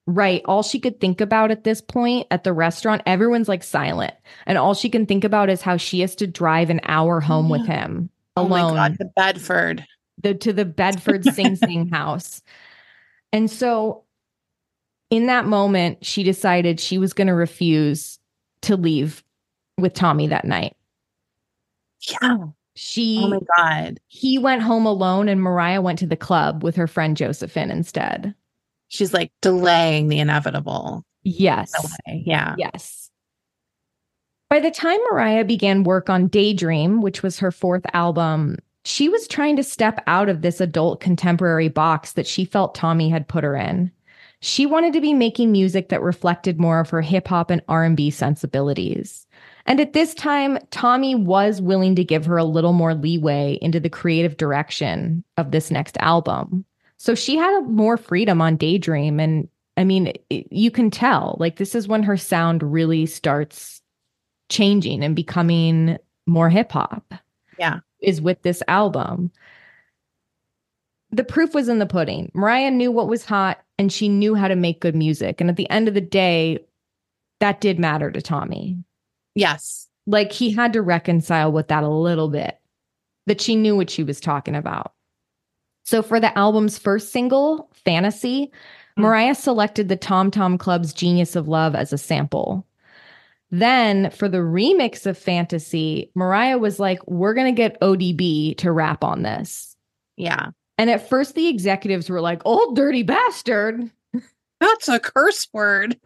Right. All she could think about at this point at the restaurant, everyone's like silent. And all she can think about is how she has to drive an hour home with him alone. Oh my God, to Bedford. To the Bedford Sing Sing house. And so in that moment, she decided she was going to refuse to leave with Tommy that night. Yeah. Oh my God. He went home alone and Mariah went to the club with her friend Josephine instead. She's like delaying the inevitable. Yes. Yeah. Yes. By the time Mariah began work on Daydream, which was her fourth album, she was trying to step out of this adult contemporary box that she felt Tommy had put her in. She wanted to be making music that reflected more of her hip hop and R&B sensibilities. And at this time, Tommy was willing to give her a little more leeway into the creative direction of this next album. So she had more freedom on Daydream. And I mean, you can tell, like, this is when her sound really starts changing and becoming more hip hop. Yeah. Is with this album. The proof was in the pudding. Mariah knew what was hot and she knew how to make good music. And at the end of the day, that did matter to Tommy. Yes. Like, he had to reconcile with that a little bit, that she knew what she was talking about. So for the album's first single, Fantasy, Mariah selected the Tom Tom Club's Genius of Love as a sample. Then for the remix of Fantasy, Mariah was like, we're going to get ODB to rap on this. Yeah. And at first the executives were like, old dirty bastard. That's a curse word.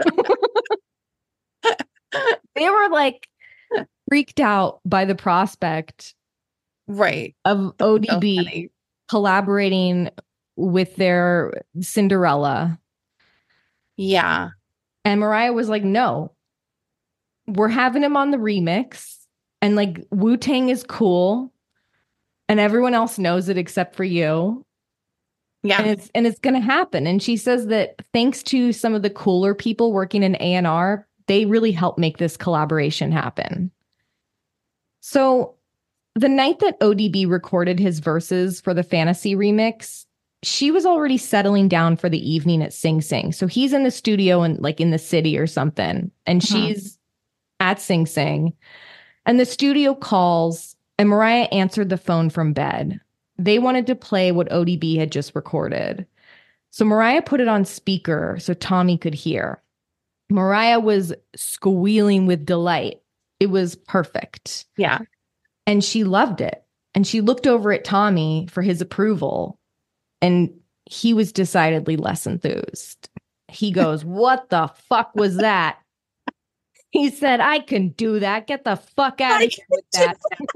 They were like freaked out by the prospect. Right. Of ODB collaborating with their Cinderella. Yeah. And Mariah was like, no, we're having him on the remix. And like, Wu-Tang is cool. And everyone else knows it except for you. Yeah. And it's going to happen. And she says that thanks to some of the cooler people working in A&R, they really helped make this collaboration happen. So the night that ODB recorded his verses for the Fantasy remix, she was already settling down for the evening at Sing Sing. So he's in the studio and like in the city or something. And she's at Sing Sing. And the studio calls and Mariah answered the phone from bed. They wanted to play what ODB had just recorded. So Mariah put it on speaker so Tommy could hear. Mariah was squealing with delight. It was perfect. Yeah. And she loved it. And she looked over at Tommy for his approval. And he was decidedly less enthused. He goes, what the fuck was that? He said, I can do that. Get the fuck out of here with that.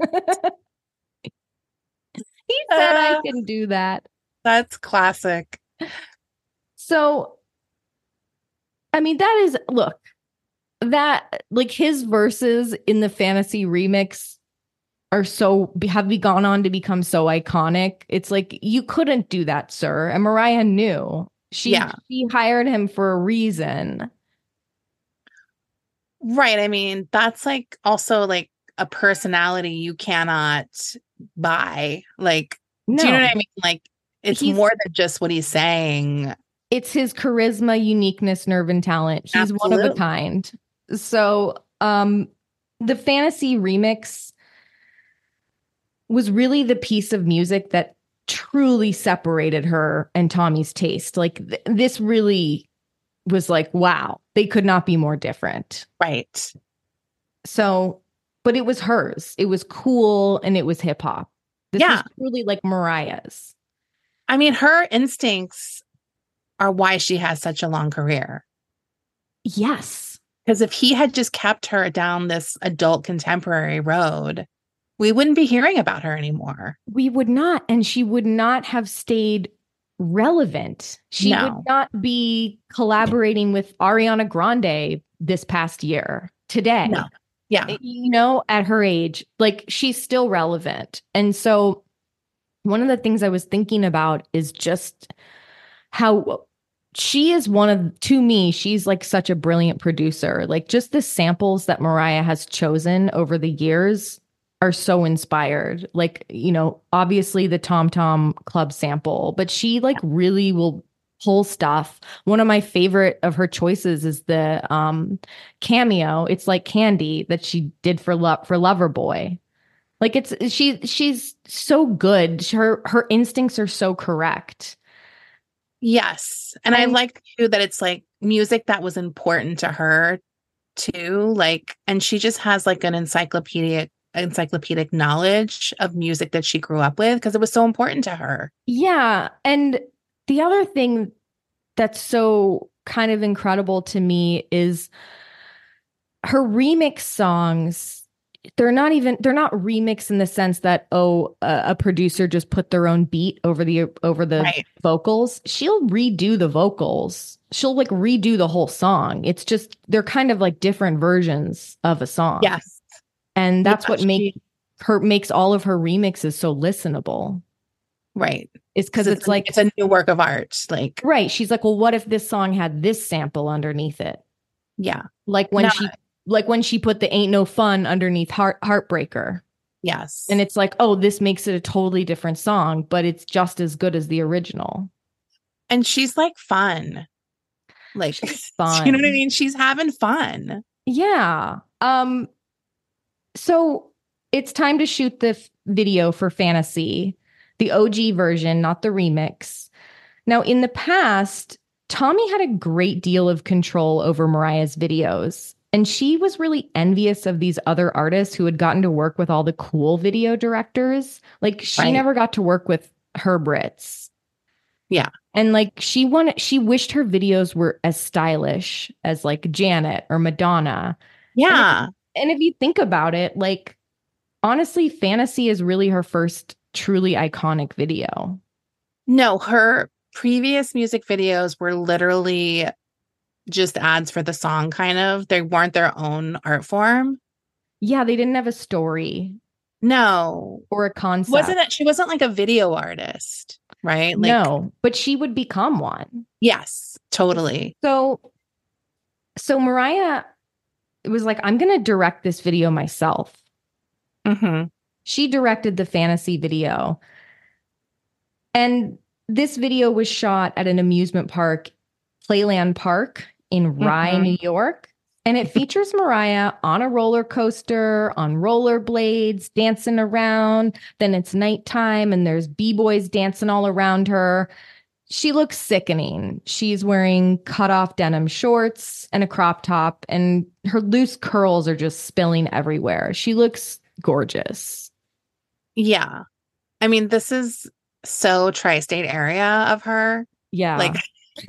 He said, I can do that. That's classic. So, I mean, that is, look, that, like, his verses in the Fantasy remix are have gone on to become so iconic. It's like, you couldn't do that, sir. And Mariah knew. She hired him for a reason. Right. I mean, that's like also like a personality you cannot buy. Like, no. Do you know what I mean? Like, it's more than just what he's saying. It's his charisma, uniqueness, nerve, and talent. He's Absolutely. One of a kind. So the Fantasy remix was really the piece of music that truly separated her and Tommy's taste. Like, this really was like, wow, they could not be more different. Right. So, but it was hers. It was cool and it was hip hop. This is truly like Mariah's. I mean, her instincts are why she has such a long career. Yes. Because if he had just kept her down this adult contemporary road, we wouldn't be hearing about her anymore. We would not. And she would not have stayed relevant. She would not be collaborating with Ariana Grande this past year, today. No. Yeah. You know, at her age, like, she's still relevant. And so one of the things I was thinking about is just how she is to me, she's like such a brilliant producer. Like, just the samples that Mariah has chosen over the years are so inspired. Like, you know, obviously the Tom Tom Club sample, but she like really will whole stuff. One of my favorite of her choices is the cameo. It's like Candy that she did for Loverboy. Like she's so good. Her instincts are so correct. Yes. And I like too that it's like music that was important to her too. Like, and she just has like an encyclopedic knowledge of music that she grew up with because it was so important to her. Yeah. And the other thing that's so kind of incredible to me is her remix songs. They're not remix in the sense that, a producer just put their own beat over the right. vocals. She'll redo the vocals. She'll like redo the whole song. It's just, they're kind of like different versions of a song. Yes. And that's what makes all of her remixes so listenable. Right. It's because it's like, it's a new work of art. Like, right. She's like, well, what if this song had this sample underneath it? Yeah. Like when she put the Ain't No Fun underneath Heartbreaker. Yes. And it's like, oh, this makes it a totally different song, but it's just as good as the original. And she's like fun. Like, she's fun. You know what I mean? She's having fun. Yeah. So it's time to shoot the video for Fantasy, the OG version, not the remix. Now, in the past, Tommy had a great deal of control over Mariah's videos. And she was really envious of these other artists who had gotten to work with all the cool video directors. Like she never got to work with Herb Ritts. Yeah. And like she wished her videos were as stylish as like Janet or Madonna. Yeah. And if you think about it, like honestly, Fantasy is really her first truly iconic video. No, her previous music videos were literally just ads for the song, kind of. They weren't their own art form. Yeah, they didn't have a story. No. Or a concept. She wasn't like a video artist, right? Like, no, but she would become one. Yes, totally. So Mariah was like, I'm going to direct this video myself. Mm-hmm. She directed the Fantasy video. And this video was shot at an amusement park, Playland Park, in Rye, New York. And it features Mariah on a roller coaster, on rollerblades, dancing around. Then it's nighttime and there's b-boys dancing all around her. She looks sickening. She's wearing cut-off denim shorts and a crop top, and her loose curls are just spilling everywhere. She looks gorgeous. Yeah. I mean, this is so tri-state area of her. Yeah. Like,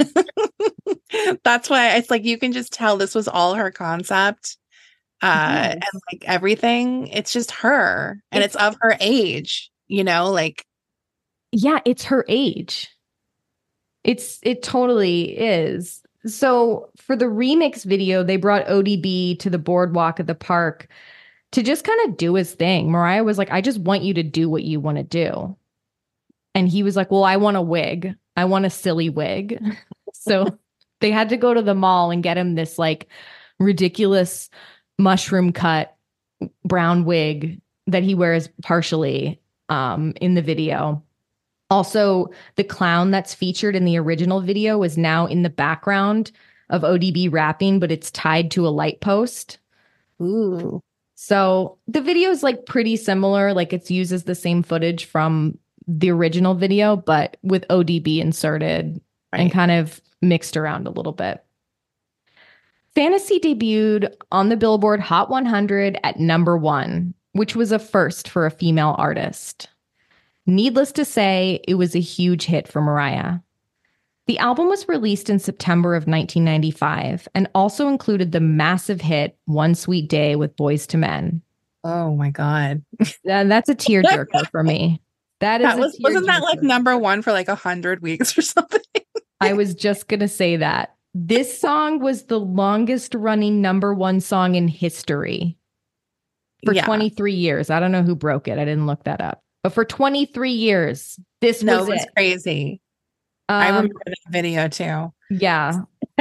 that's why it's like you can just tell this was all her concept. And like everything, it's just her, and it's of her age, you know, like, yeah, it's her age. It totally is. So for the remix video, they brought ODB to the boardwalk of the park to just kind of do his thing. Mariah was like, I just want you to do what you want to do. And he was like, well, I want a wig. I want a silly wig. So they had to go to the mall and get him this like ridiculous mushroom cut brown wig that he wears partially in the video. Also, the clown that's featured in the original video is now in the background of ODB rapping, but it's tied to a light post. Ooh. So the video is like pretty similar. Like it uses the same footage from the original video, but with ODB inserted and kind of mixed around a little bit. Fantasy debuted on the Billboard Hot 100 at number 1, which was a first for a female artist. Needless to say, it was a huge hit for Mariah. The album was released in September of 1995 and also included the massive hit One Sweet Day with Boyz II Men. Oh my God. That's a tearjerker for me. Wasn't that like number 1 for like 100 weeks or something? I was just going to say that. This song was the longest running number 1 song in history for 23 years. I don't know who broke it. I didn't look that up. But for 23 years, this was it. Crazy. I remember that video too. Yeah.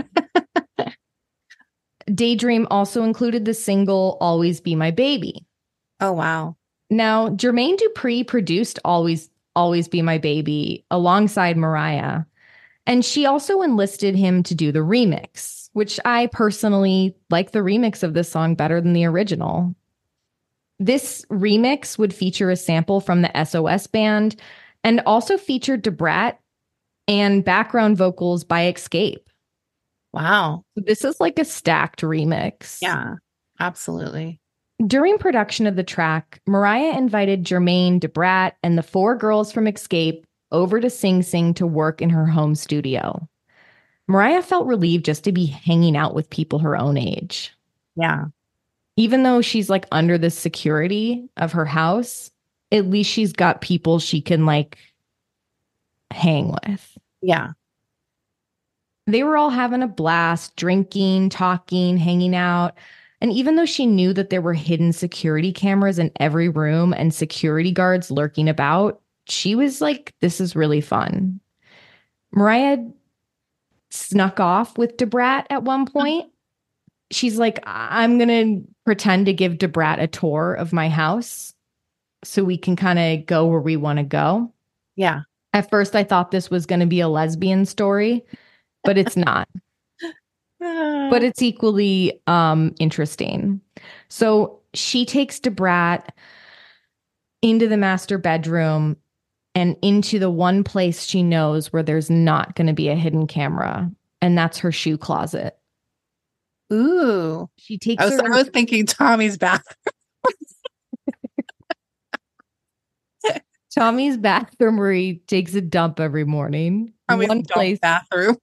Daydream also included the single Always Be My Baby. Oh, wow. Now, Jermaine Dupri produced Always Be My Baby alongside Mariah. And she also enlisted him to do the remix, which I personally like the remix of this song better than the original. This remix would feature a sample from the SOS band and also featured Debrat and background vocals by Escape. Wow. This is like a stacked remix. Yeah, absolutely. During production of the track, Mariah invited Jermaine, Debrat, and the 4 girls from Escape over to Sing Sing to work in her home studio. Mariah felt relieved just to be hanging out with people her own age. Yeah. Even though she's like under the security of her house, at least she's got people she can like hang with. Yeah. They were all having a blast, drinking, talking, hanging out. And even though she knew that there were hidden security cameras in every room and security guards lurking about, she was like, this is really fun. Mariah snuck off with Debrat at one point. She's like, I'm going to pretend to give Debrat a tour of my house so we can kind of go where we want to go. Yeah. At first, I thought this was going to be a lesbian story, but it's not. But it's equally interesting. So she takes Debrat into the master bedroom and into the one place she knows where there's not going to be a hidden camera, and that's her shoe closet. Ooh. She takes I was thinking Tommy's bathroom. Tommy's bathroom where he takes a dump every morning. Tommy's one place bathroom.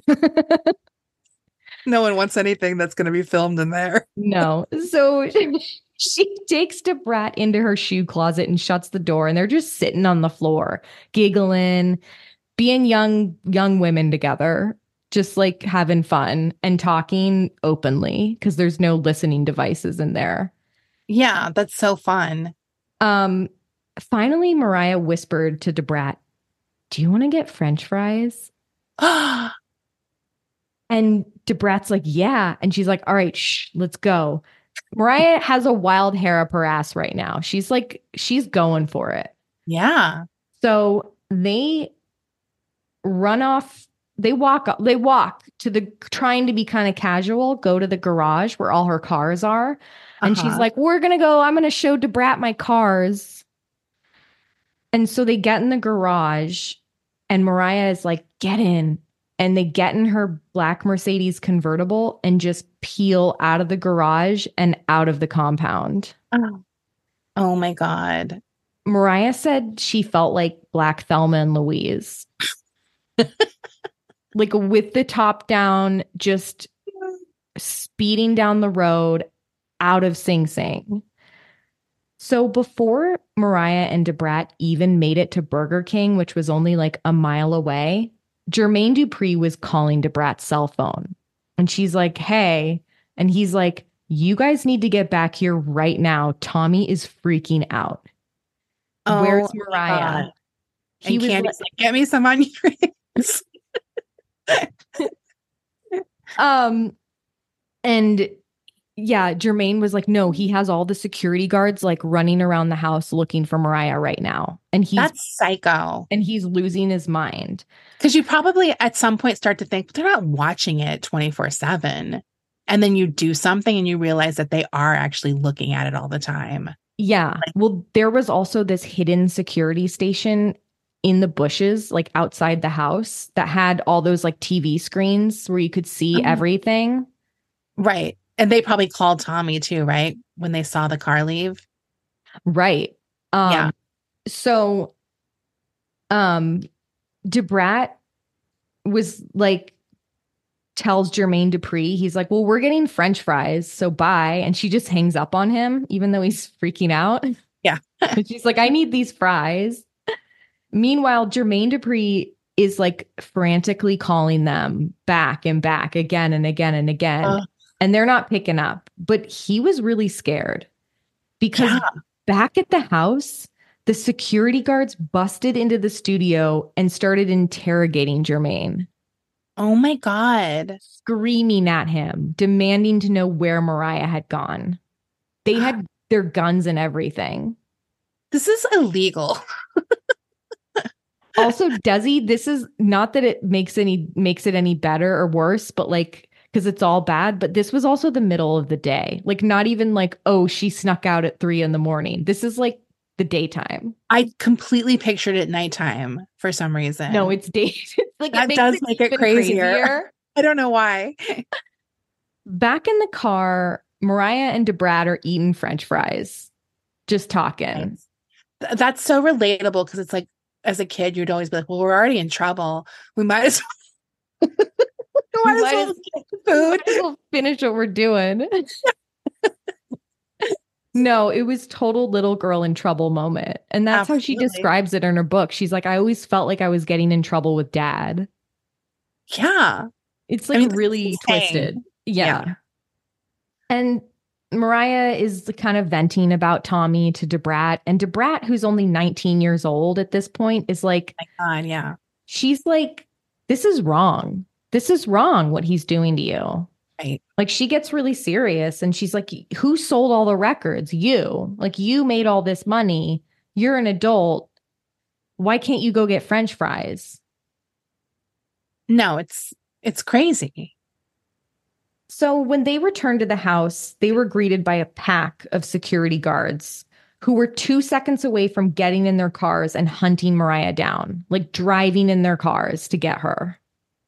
No one wants anything that's going to be filmed in there. No. So she takes Debrat into her shoe closet and shuts the door, and they're just sitting on the floor, giggling, being young women together, just like having fun and talking openly because there's no listening devices in there. Yeah, that's so fun. Finally, Mariah whispered to Debrat, "Do you want to get French fries?" And Debrat's like, yeah. And she's like, all right, shh, let's go. Mariah has a wild hair up her ass right now. She's like, she's going for it. Yeah. So they run off. They walk to the, trying to be kind of casual, go to the garage where all her cars are. And she's like, we're going to go. I'm going to show Debrat my cars. And so they get in the garage and Mariah is like, get in. And they get in her black Mercedes convertible and just peel out of the garage and out of the compound. Oh my God. Mariah said she felt like Black Thelma and Louise. Like with the top down, just speeding down the road out of Sing Sing. So before Mariah and Debrat even made it to Burger King, which was only like a mile away, Jermaine Dupri was calling Debrat's cell phone. And she's like, hey. And he's like, you guys need to get back here right now. Tommy is freaking out. Oh, where's Mariah? He was like, get me some onion rings. And yeah, Jermaine was like, no, he has all the security guards like running around the house looking for Mariah right now. And that's psycho. And he's losing his mind. Because you probably at some point start to think they're not watching it 24/7. And then you do something and you realize that they are actually looking at it all the time. Yeah. Well, there was also this hidden security station in the bushes, like outside the house, that had all those like TV screens where you could see everything. Right. And they probably called Tommy too, right? When they saw the car leave. Right. Yeah. So, Debrat was like, tells Jermaine Dupri, he's like, well, we're getting French fries, so bye. And she just hangs up on him, even though he's freaking out. Yeah. She's like, I need these fries. Meanwhile, Jermaine Dupri is like frantically calling them back and back again and again and again. And they're not picking up. But he was really scared because back at the house, the security guards busted into the studio and started interrogating Jermaine. Oh my God. Screaming at him, demanding to know where Mariah had gone. They had their guns and everything. This is illegal. Also, Desi, this is not that it makes it any better or worse, but like, because it's all bad, but this was also the middle of the day. Like, not even like, oh, she snuck out at 3 a.m. This is like the daytime. I completely pictured it nighttime for some reason. No, it's day. Like, that does make it crazier. I don't know why. Back in the car, Mariah and DeBrad are eating French fries, just talking. That's so relatable because it's like, as a kid, you'd always be like, well, we're already in trouble. We might as well, might as well finish what we're doing. No, it was total little girl in trouble moment. And that's Absolutely. How she describes it in her book. She's like, I always felt like I was getting in trouble with dad. Yeah. It's like really twisted. Yeah. And Mariah is kind of venting about Tommy to DeBrat. And DeBrat, who's only 19 years old at this point, is like, oh my God, yeah. She's like, this is wrong. This is wrong what he's doing to you. Right. Like, she gets really serious and she's like, who sold all the records? You. Like, you made all this money. You're an adult. Why can't you go get French fries? No, it's crazy. So when they returned to the house, they were greeted by a pack of security guards who were 2 seconds away from getting in their cars and hunting Mariah down, like driving in their cars to get her.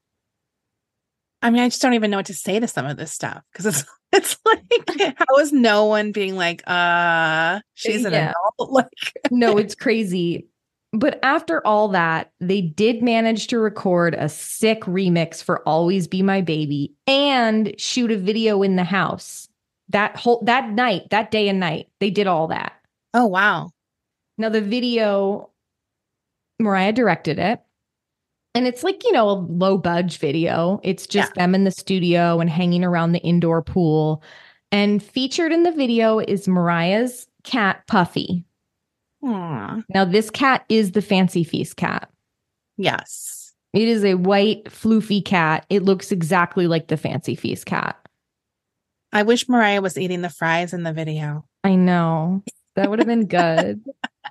I mean, I just don't even know what to say to some of this stuff because it's like, how is no one being like, she's an adult? Like, no, it's crazy. But after all that, they did manage to record a sick remix for Always Be My Baby and shoot a video in the house. That day and night, they did all that. Oh, wow. Now the video, Mariah directed it. And it's like, a low budge video. It's just them in the studio and hanging around the indoor pool. And featured in the video is Mariah's cat, Puffy. Aww. Now, this cat is the Fancy Feast cat. Yes. It is a white, floofy cat. It looks exactly like the Fancy Feast cat. I wish Mariah was eating the fries in the video. I know. That would have been good.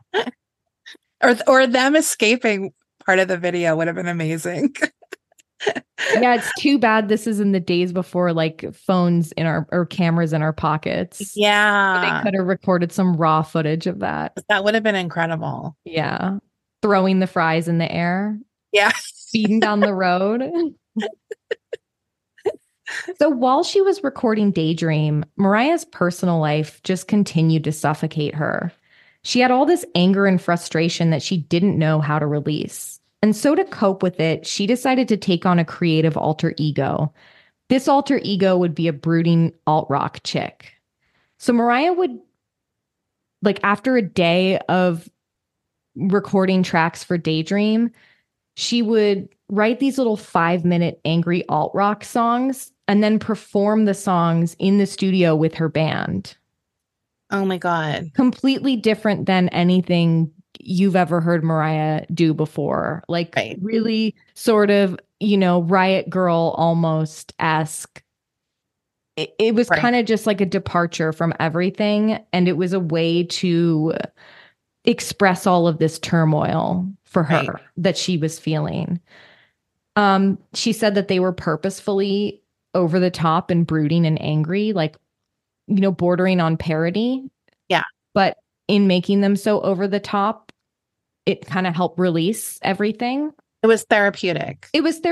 Or them escaping part of the video would have been amazing. Yeah, it's too bad this is in the days before like phones or cameras in our pockets. Yeah. They could have recorded some raw footage of that. That would have been incredible. Yeah. Throwing the fries in the air. Yeah. Speeding down the road. So while she was recording Daydream, Mariah's personal life just continued to suffocate her. She had all this anger and frustration that she didn't know how to release. And so to cope with it, she decided to take on a creative alter ego. This alter ego would be a brooding alt-rock chick. So Mariah would, like, after a day of recording tracks for Daydream, she would write these little 5-minute angry alt-rock songs and then perform the songs in the studio with her band. Oh my God. Completely different than anything you've ever heard Mariah do before. Like really sort of, Riot Girl almost-esque. It was kind of just like a departure from everything. And it was a way to express all of this turmoil for her that she was feeling. She said that they were purposefully over the top and brooding and angry, like, bordering on parody. Yeah. But in making them so over the top, it kind of helped release everything. It was therapeutic.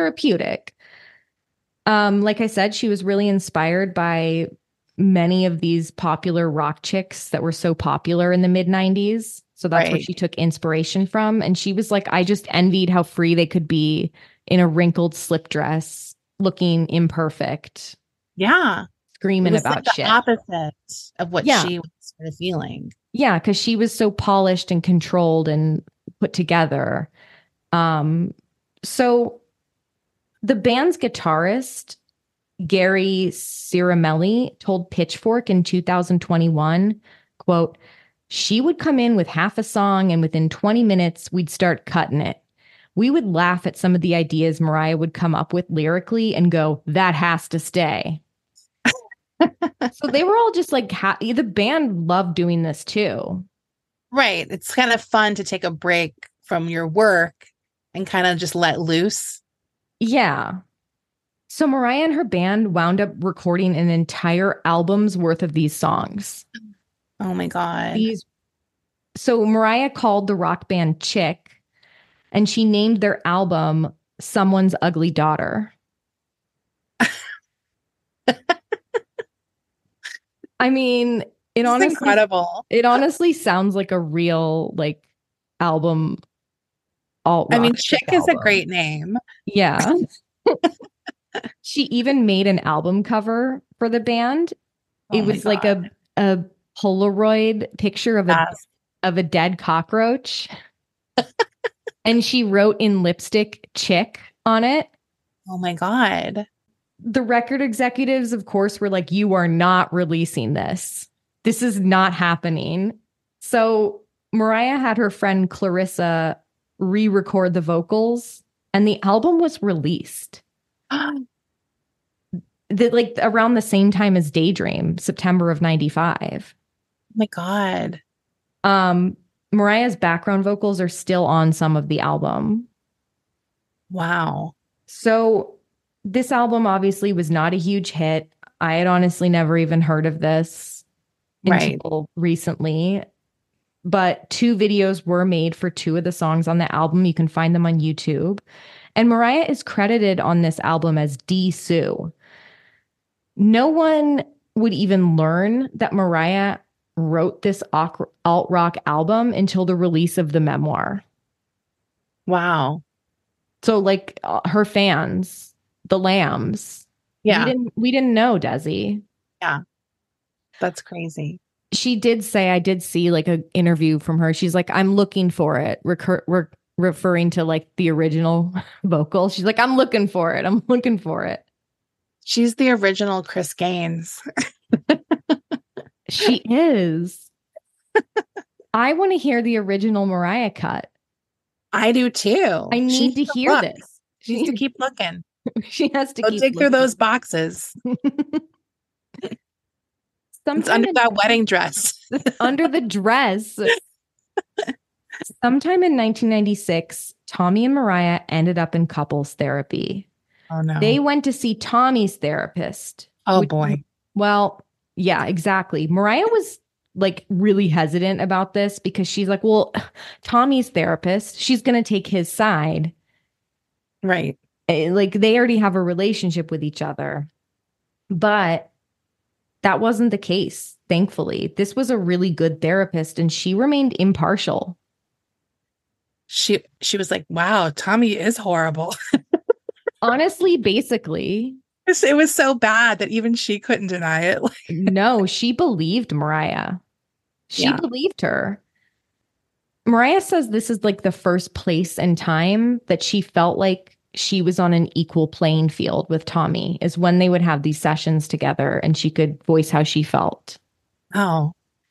Like I said, she was really inspired by many of these popular rock chicks that were so popular in the mid-90s. So that's where she took inspiration from. And she was like, I just envied how free they could be in a wrinkled slip dress, looking imperfect. Yeah. Screaming about like shit. The opposite of what she was sort of feeling. Yeah, because she was so polished and controlled and put together. So the band's guitarist, Gary Ciramelli, told Pitchfork in 2021, quote, she would come in with half a song and within 20 minutes, we'd start cutting it. We would laugh at some of the ideas Mariah would come up with lyrically and go, that has to stay. So they were all just like, the band loved doing this too. Right. It's kind of fun to take a break from your work and kind of just let loose. Yeah. So Mariah and her band wound up recording an entire album's worth of these songs. Oh my God. So Mariah called the rock band Chick, and she named their album Someone's Ugly Daughter. I mean, incredible. It honestly sounds like a real like album. Alt-rock. I mean, Chick is a great name. Yeah. She even made an album cover for the band. It was like a Polaroid picture of a dead cockroach. And she wrote in lipstick Chick on it. Oh my God. The record executives, of course, were like, you are not releasing this. This is not happening. So Mariah had her friend Clarissa re-record the vocals, and the album was released. Around the same time as Daydream, September of 95. Oh my God. Mariah's background vocals are still on some of the album. Wow. So this album obviously was not a huge hit. I had honestly never even heard of this until recently. But 2 videos were made for 2 of the songs on the album. You can find them on YouTube. And Mariah is credited on this album as D. Sue. No one would even learn that Mariah wrote this alt-rock album until the release of the memoir. Wow. So like her fans, the Lambs. Yeah. We didn't know, Desi. Yeah. That's crazy. She did say, I did see like an interview from her. She's like, I'm looking for it. Referring to like the original vocal. She's like, I'm looking for it. I'm looking for it. She's the original Chris Gaines. She is. I want to hear the original Mariah cut. I do too. I need to hear this. She needs to keep looking. She has to keep dig through those boxes. It's under that wedding dress. Under the dress. Sometime in 1996, Tommy and Mariah ended up in couples therapy. Oh, no. They went to see Tommy's therapist. Oh, boy. Well, yeah, exactly. Mariah was like really hesitant about this because she's like, well, Tommy's therapist, she's going to take his side. Right. Like they already have a relationship with each other. But that wasn't the case, thankfully. This was a really good therapist and she remained impartial. She was like, wow, Tommy is horrible. Honestly, basically. It was so bad that even she couldn't deny it. No, she believed Mariah. She believed her. Mariah says this is like the first place and time that she felt like she was on an equal playing field with Tommy, is when they would have these sessions together and she could voice how she felt. Oh.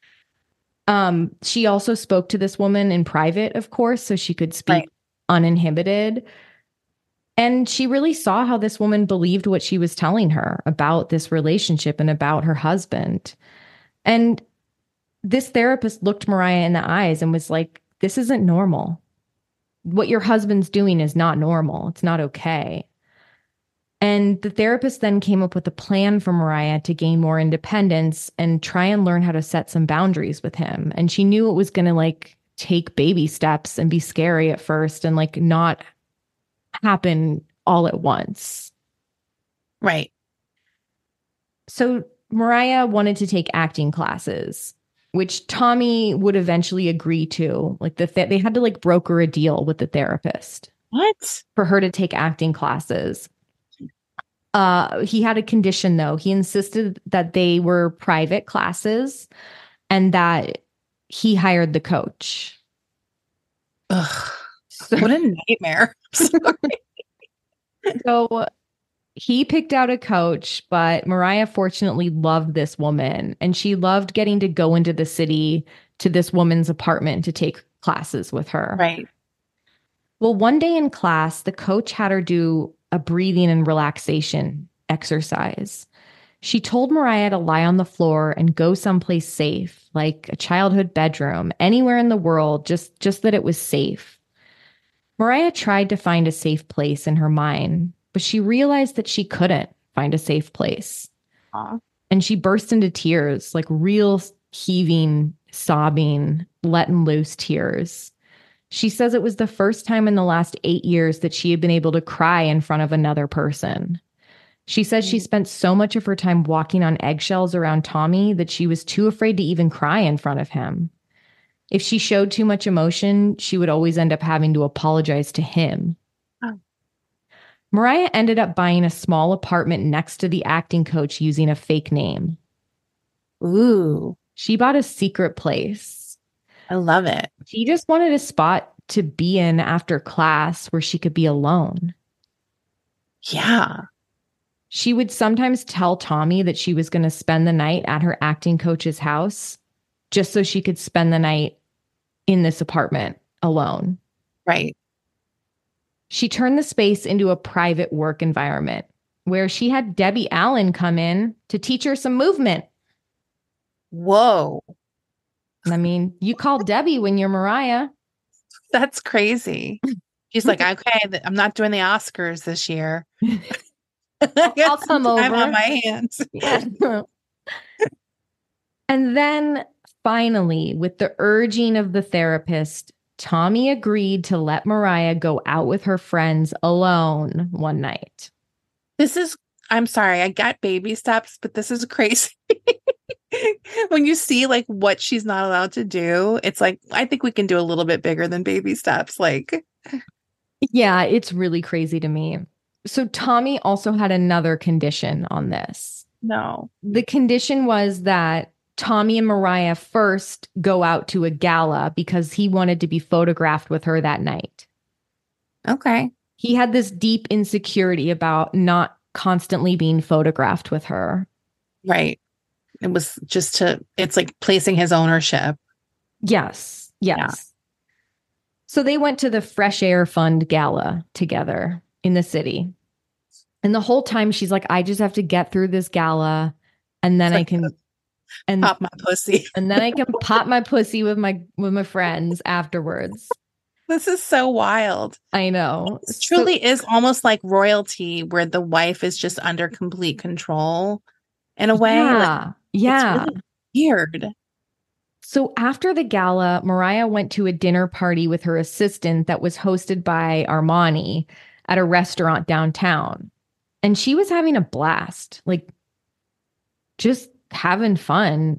She also spoke to this woman in private, of course, so she could speak uninhibited. And she really saw how this woman believed what she was telling her about this relationship and about her husband. And this therapist looked Mariah in the eyes and was like, this isn't normal. What your husband's doing is not normal. It's not okay. And the therapist then came up with a plan for Mariah to gain more independence and try and learn how to set some boundaries with him. And she knew it was going to like take baby steps and be scary at first and like not happen all at once. Right. So Mariah wanted to take acting classes, which Tommy would eventually agree to. Like they had to like broker a deal with the therapist. What? For her to take acting classes. He had a condition though. He insisted that they were private classes and that he hired the coach. Ugh. What a nightmare. So he picked out a coach, but Mariah fortunately loved this woman and she loved getting to go into the city to this woman's apartment to take classes with her. Right. Well, one day in class, the coach had her do a breathing and relaxation exercise. She told Mariah to lie on the floor and go someplace safe, like a childhood bedroom, anywhere in the world, just that it was safe. Mariah tried to find a safe place in her mind, but she realized that she couldn't find a safe place. Aww. And she burst into tears, like real heaving, sobbing, letting loose tears. She says it was the first time in the last 8 years that she had been able to cry in front of another person. She says she spent so much of her time walking on eggshells around Tommy that she was too afraid to even cry in front of him. If she showed too much emotion, she would always end up having to apologize to him. Oh. Mariah ended up buying a small apartment next to the acting coach using a fake name. Ooh. She bought a secret place. I love it. She just wanted a spot to be in after class where she could be alone. Yeah. She would sometimes tell Tommy that she was going to spend the night at her acting coach's house just so she could spend the night in this apartment alone. Right. She turned the space into a private work environment where she had Debbie Allen come in to teach her some movement. Whoa. I mean, you call Debbie when you're Mariah. That's crazy. She's like, okay, I'm not doing the Oscars this year. I'll come over. On my hands. Yeah. And then finally, with the urging of the therapist, Tommy agreed to let Mariah go out with her friends alone one night. I'm sorry, I got baby steps, but this is crazy. When you see like what she's not allowed to do, it's like, I think we can do a little bit bigger than baby steps. Like, yeah, it's really crazy to me. So Tommy also had another condition on this. No. The condition was that Tommy and Mariah first go out to a gala because he wanted to be photographed with her that night. Okay. He had this deep insecurity about not constantly being photographed with her. Right. It was it's like placing his ownership. Yes. Yeah. So they went to the Fresh Air Fund gala together in the city. And the whole time she's like, I just have to get through this gala and then I can pop my pussy. And then I can pop my pussy with my friends afterwards. This is so wild. I know. It truly is almost like royalty where the wife is just under complete control in a way. Yeah. Yeah. It's really weird. So after the gala, Mariah went to a dinner party with her assistant that was hosted by Armani at a restaurant downtown. And she was having a blast, like just having fun.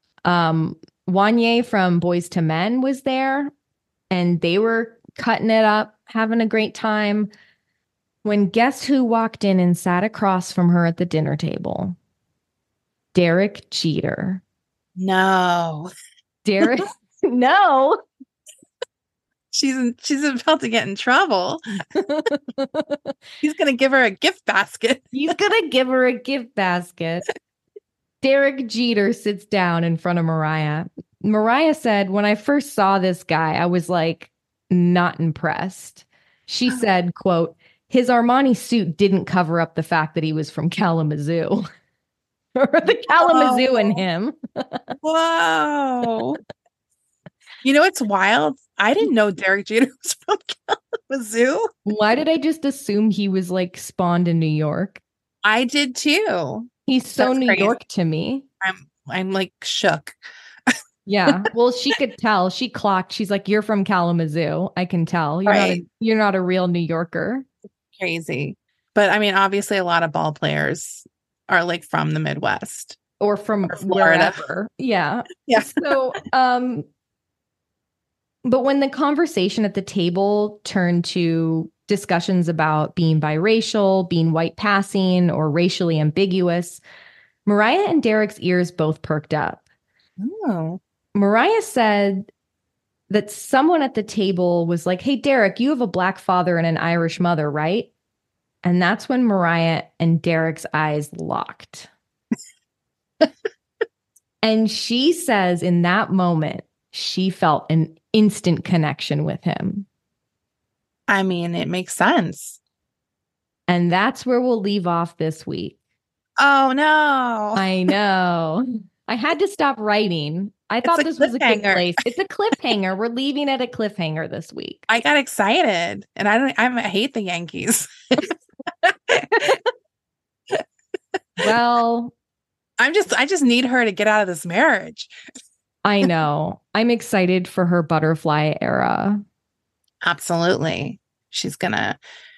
Wanya from Boys to Men was there and they were cutting it up, having a great time. When guess who walked in and sat across from her at the dinner table? Derek Jeter. No. Derek, no. She's about to get in trouble. He's going to give her a gift basket. He's going to give her a gift basket. Derek Jeter sits down in front of Mariah. Mariah said, when I first saw this guy, I was like, not impressed. She said, quote, his Armani suit didn't cover up the fact that he was from Kalamazoo. Or the Kalamazoo in him. Whoa. You know, it's wild. I didn't know Derek Jeter was from Kalamazoo. Why did I just assume he was like spawned in New York? I did too. He's so That's New crazy. York to me. I'm like shook. Yeah. Well, she could tell. She clocked. She's like, you're from Kalamazoo. I can tell. You're not a real New Yorker. Crazy. But I mean, obviously a lot of ball players are like from the Midwest. Or from Florida. Wherever. Yeah. Yeah. So, but when the conversation at the table turned to discussions about being biracial, being white passing, or racially ambiguous, Mariah and Derek's ears both perked up. Oh. Mariah said that someone at the table was like, hey, Derek, you have a Black father and an Irish mother, right? And that's when Mariah and Derek's eyes locked. And she says in that moment, she felt an instant connection with him. I mean, it makes sense. And that's where we'll leave off this week. Oh, no. I know. I had to stop writing. I thought this was a good place. It's a cliffhanger. We're leaving at a cliffhanger this week. I got excited, and I hate the Yankees. Well, I just need her to get out of this marriage. I know. I'm excited for her butterfly era. Absolutely. She's gonna,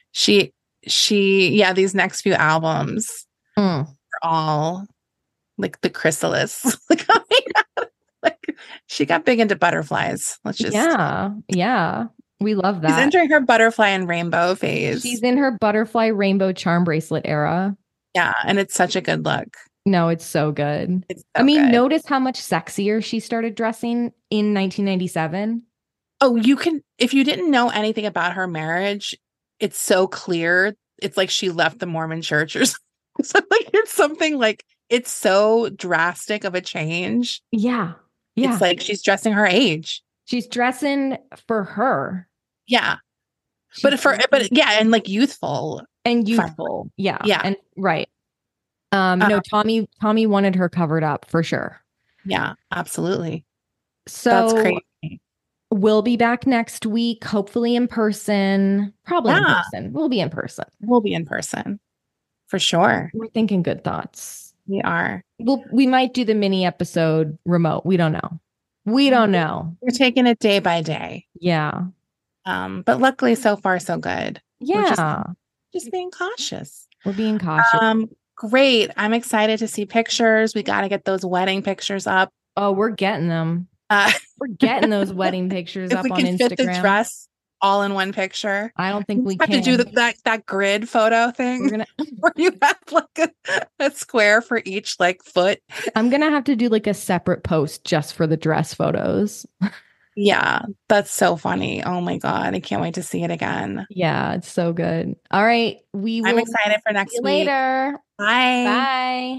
these next few albums are all like the chrysalis. Like she got big into butterflies. Yeah. We love that. She's entering her butterfly and rainbow phase. She's in her butterfly rainbow charm bracelet era. Yeah. And it's such a good look. No, it's so good. Good. Notice how much sexier she started dressing in 1997. Oh, you can, if you didn't know anything about her marriage, it's so clear. It's like she left the Mormon church or something. It's something like, it's so drastic of a change. Yeah. It's like she's dressing her age. She's dressing for her. Yeah. But and like youthful. And youthful. Yeah. Yeah. And right. No, Tommy wanted her covered up for sure. Yeah, absolutely. So that's crazy. We'll be back next week, hopefully in person. Probably in person. We'll be in person. We'll be in person. For sure. We're thinking good thoughts. We are. We might do the mini episode remote. We don't know. We're taking it day by day. Yeah. But luckily so far so good. Yeah. We're just being cautious. We're being cautious. Great. I'm excited to see pictures. We got to get those wedding pictures up. Oh, we're getting them. We're getting those wedding pictures up on Instagram. If we can fit the dress all in one picture. I don't think we have can. to do that grid photo thing where you have like a square for each like foot. I'm going to have to do like a separate post just for the dress photos. Yeah, that's so funny. Oh my God. I can't wait to see it again. Yeah, it's so good. All right. I'm excited for next week. Later. Bye.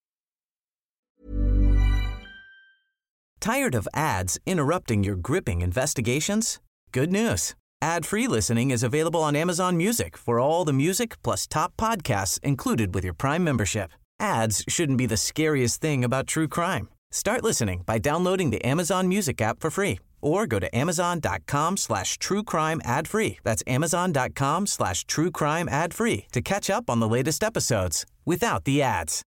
Tired of ads interrupting your gripping investigations? Good news. Ad-free listening is available on Amazon Music for all the music plus top podcasts included with your Prime membership. Ads shouldn't be the scariest thing about true crime. Start listening by downloading the Amazon Music app for free or go to amazon.com/truecrime ad-free. That's amazon.com/truecrime ad-free to catch up on the latest episodes without the ads.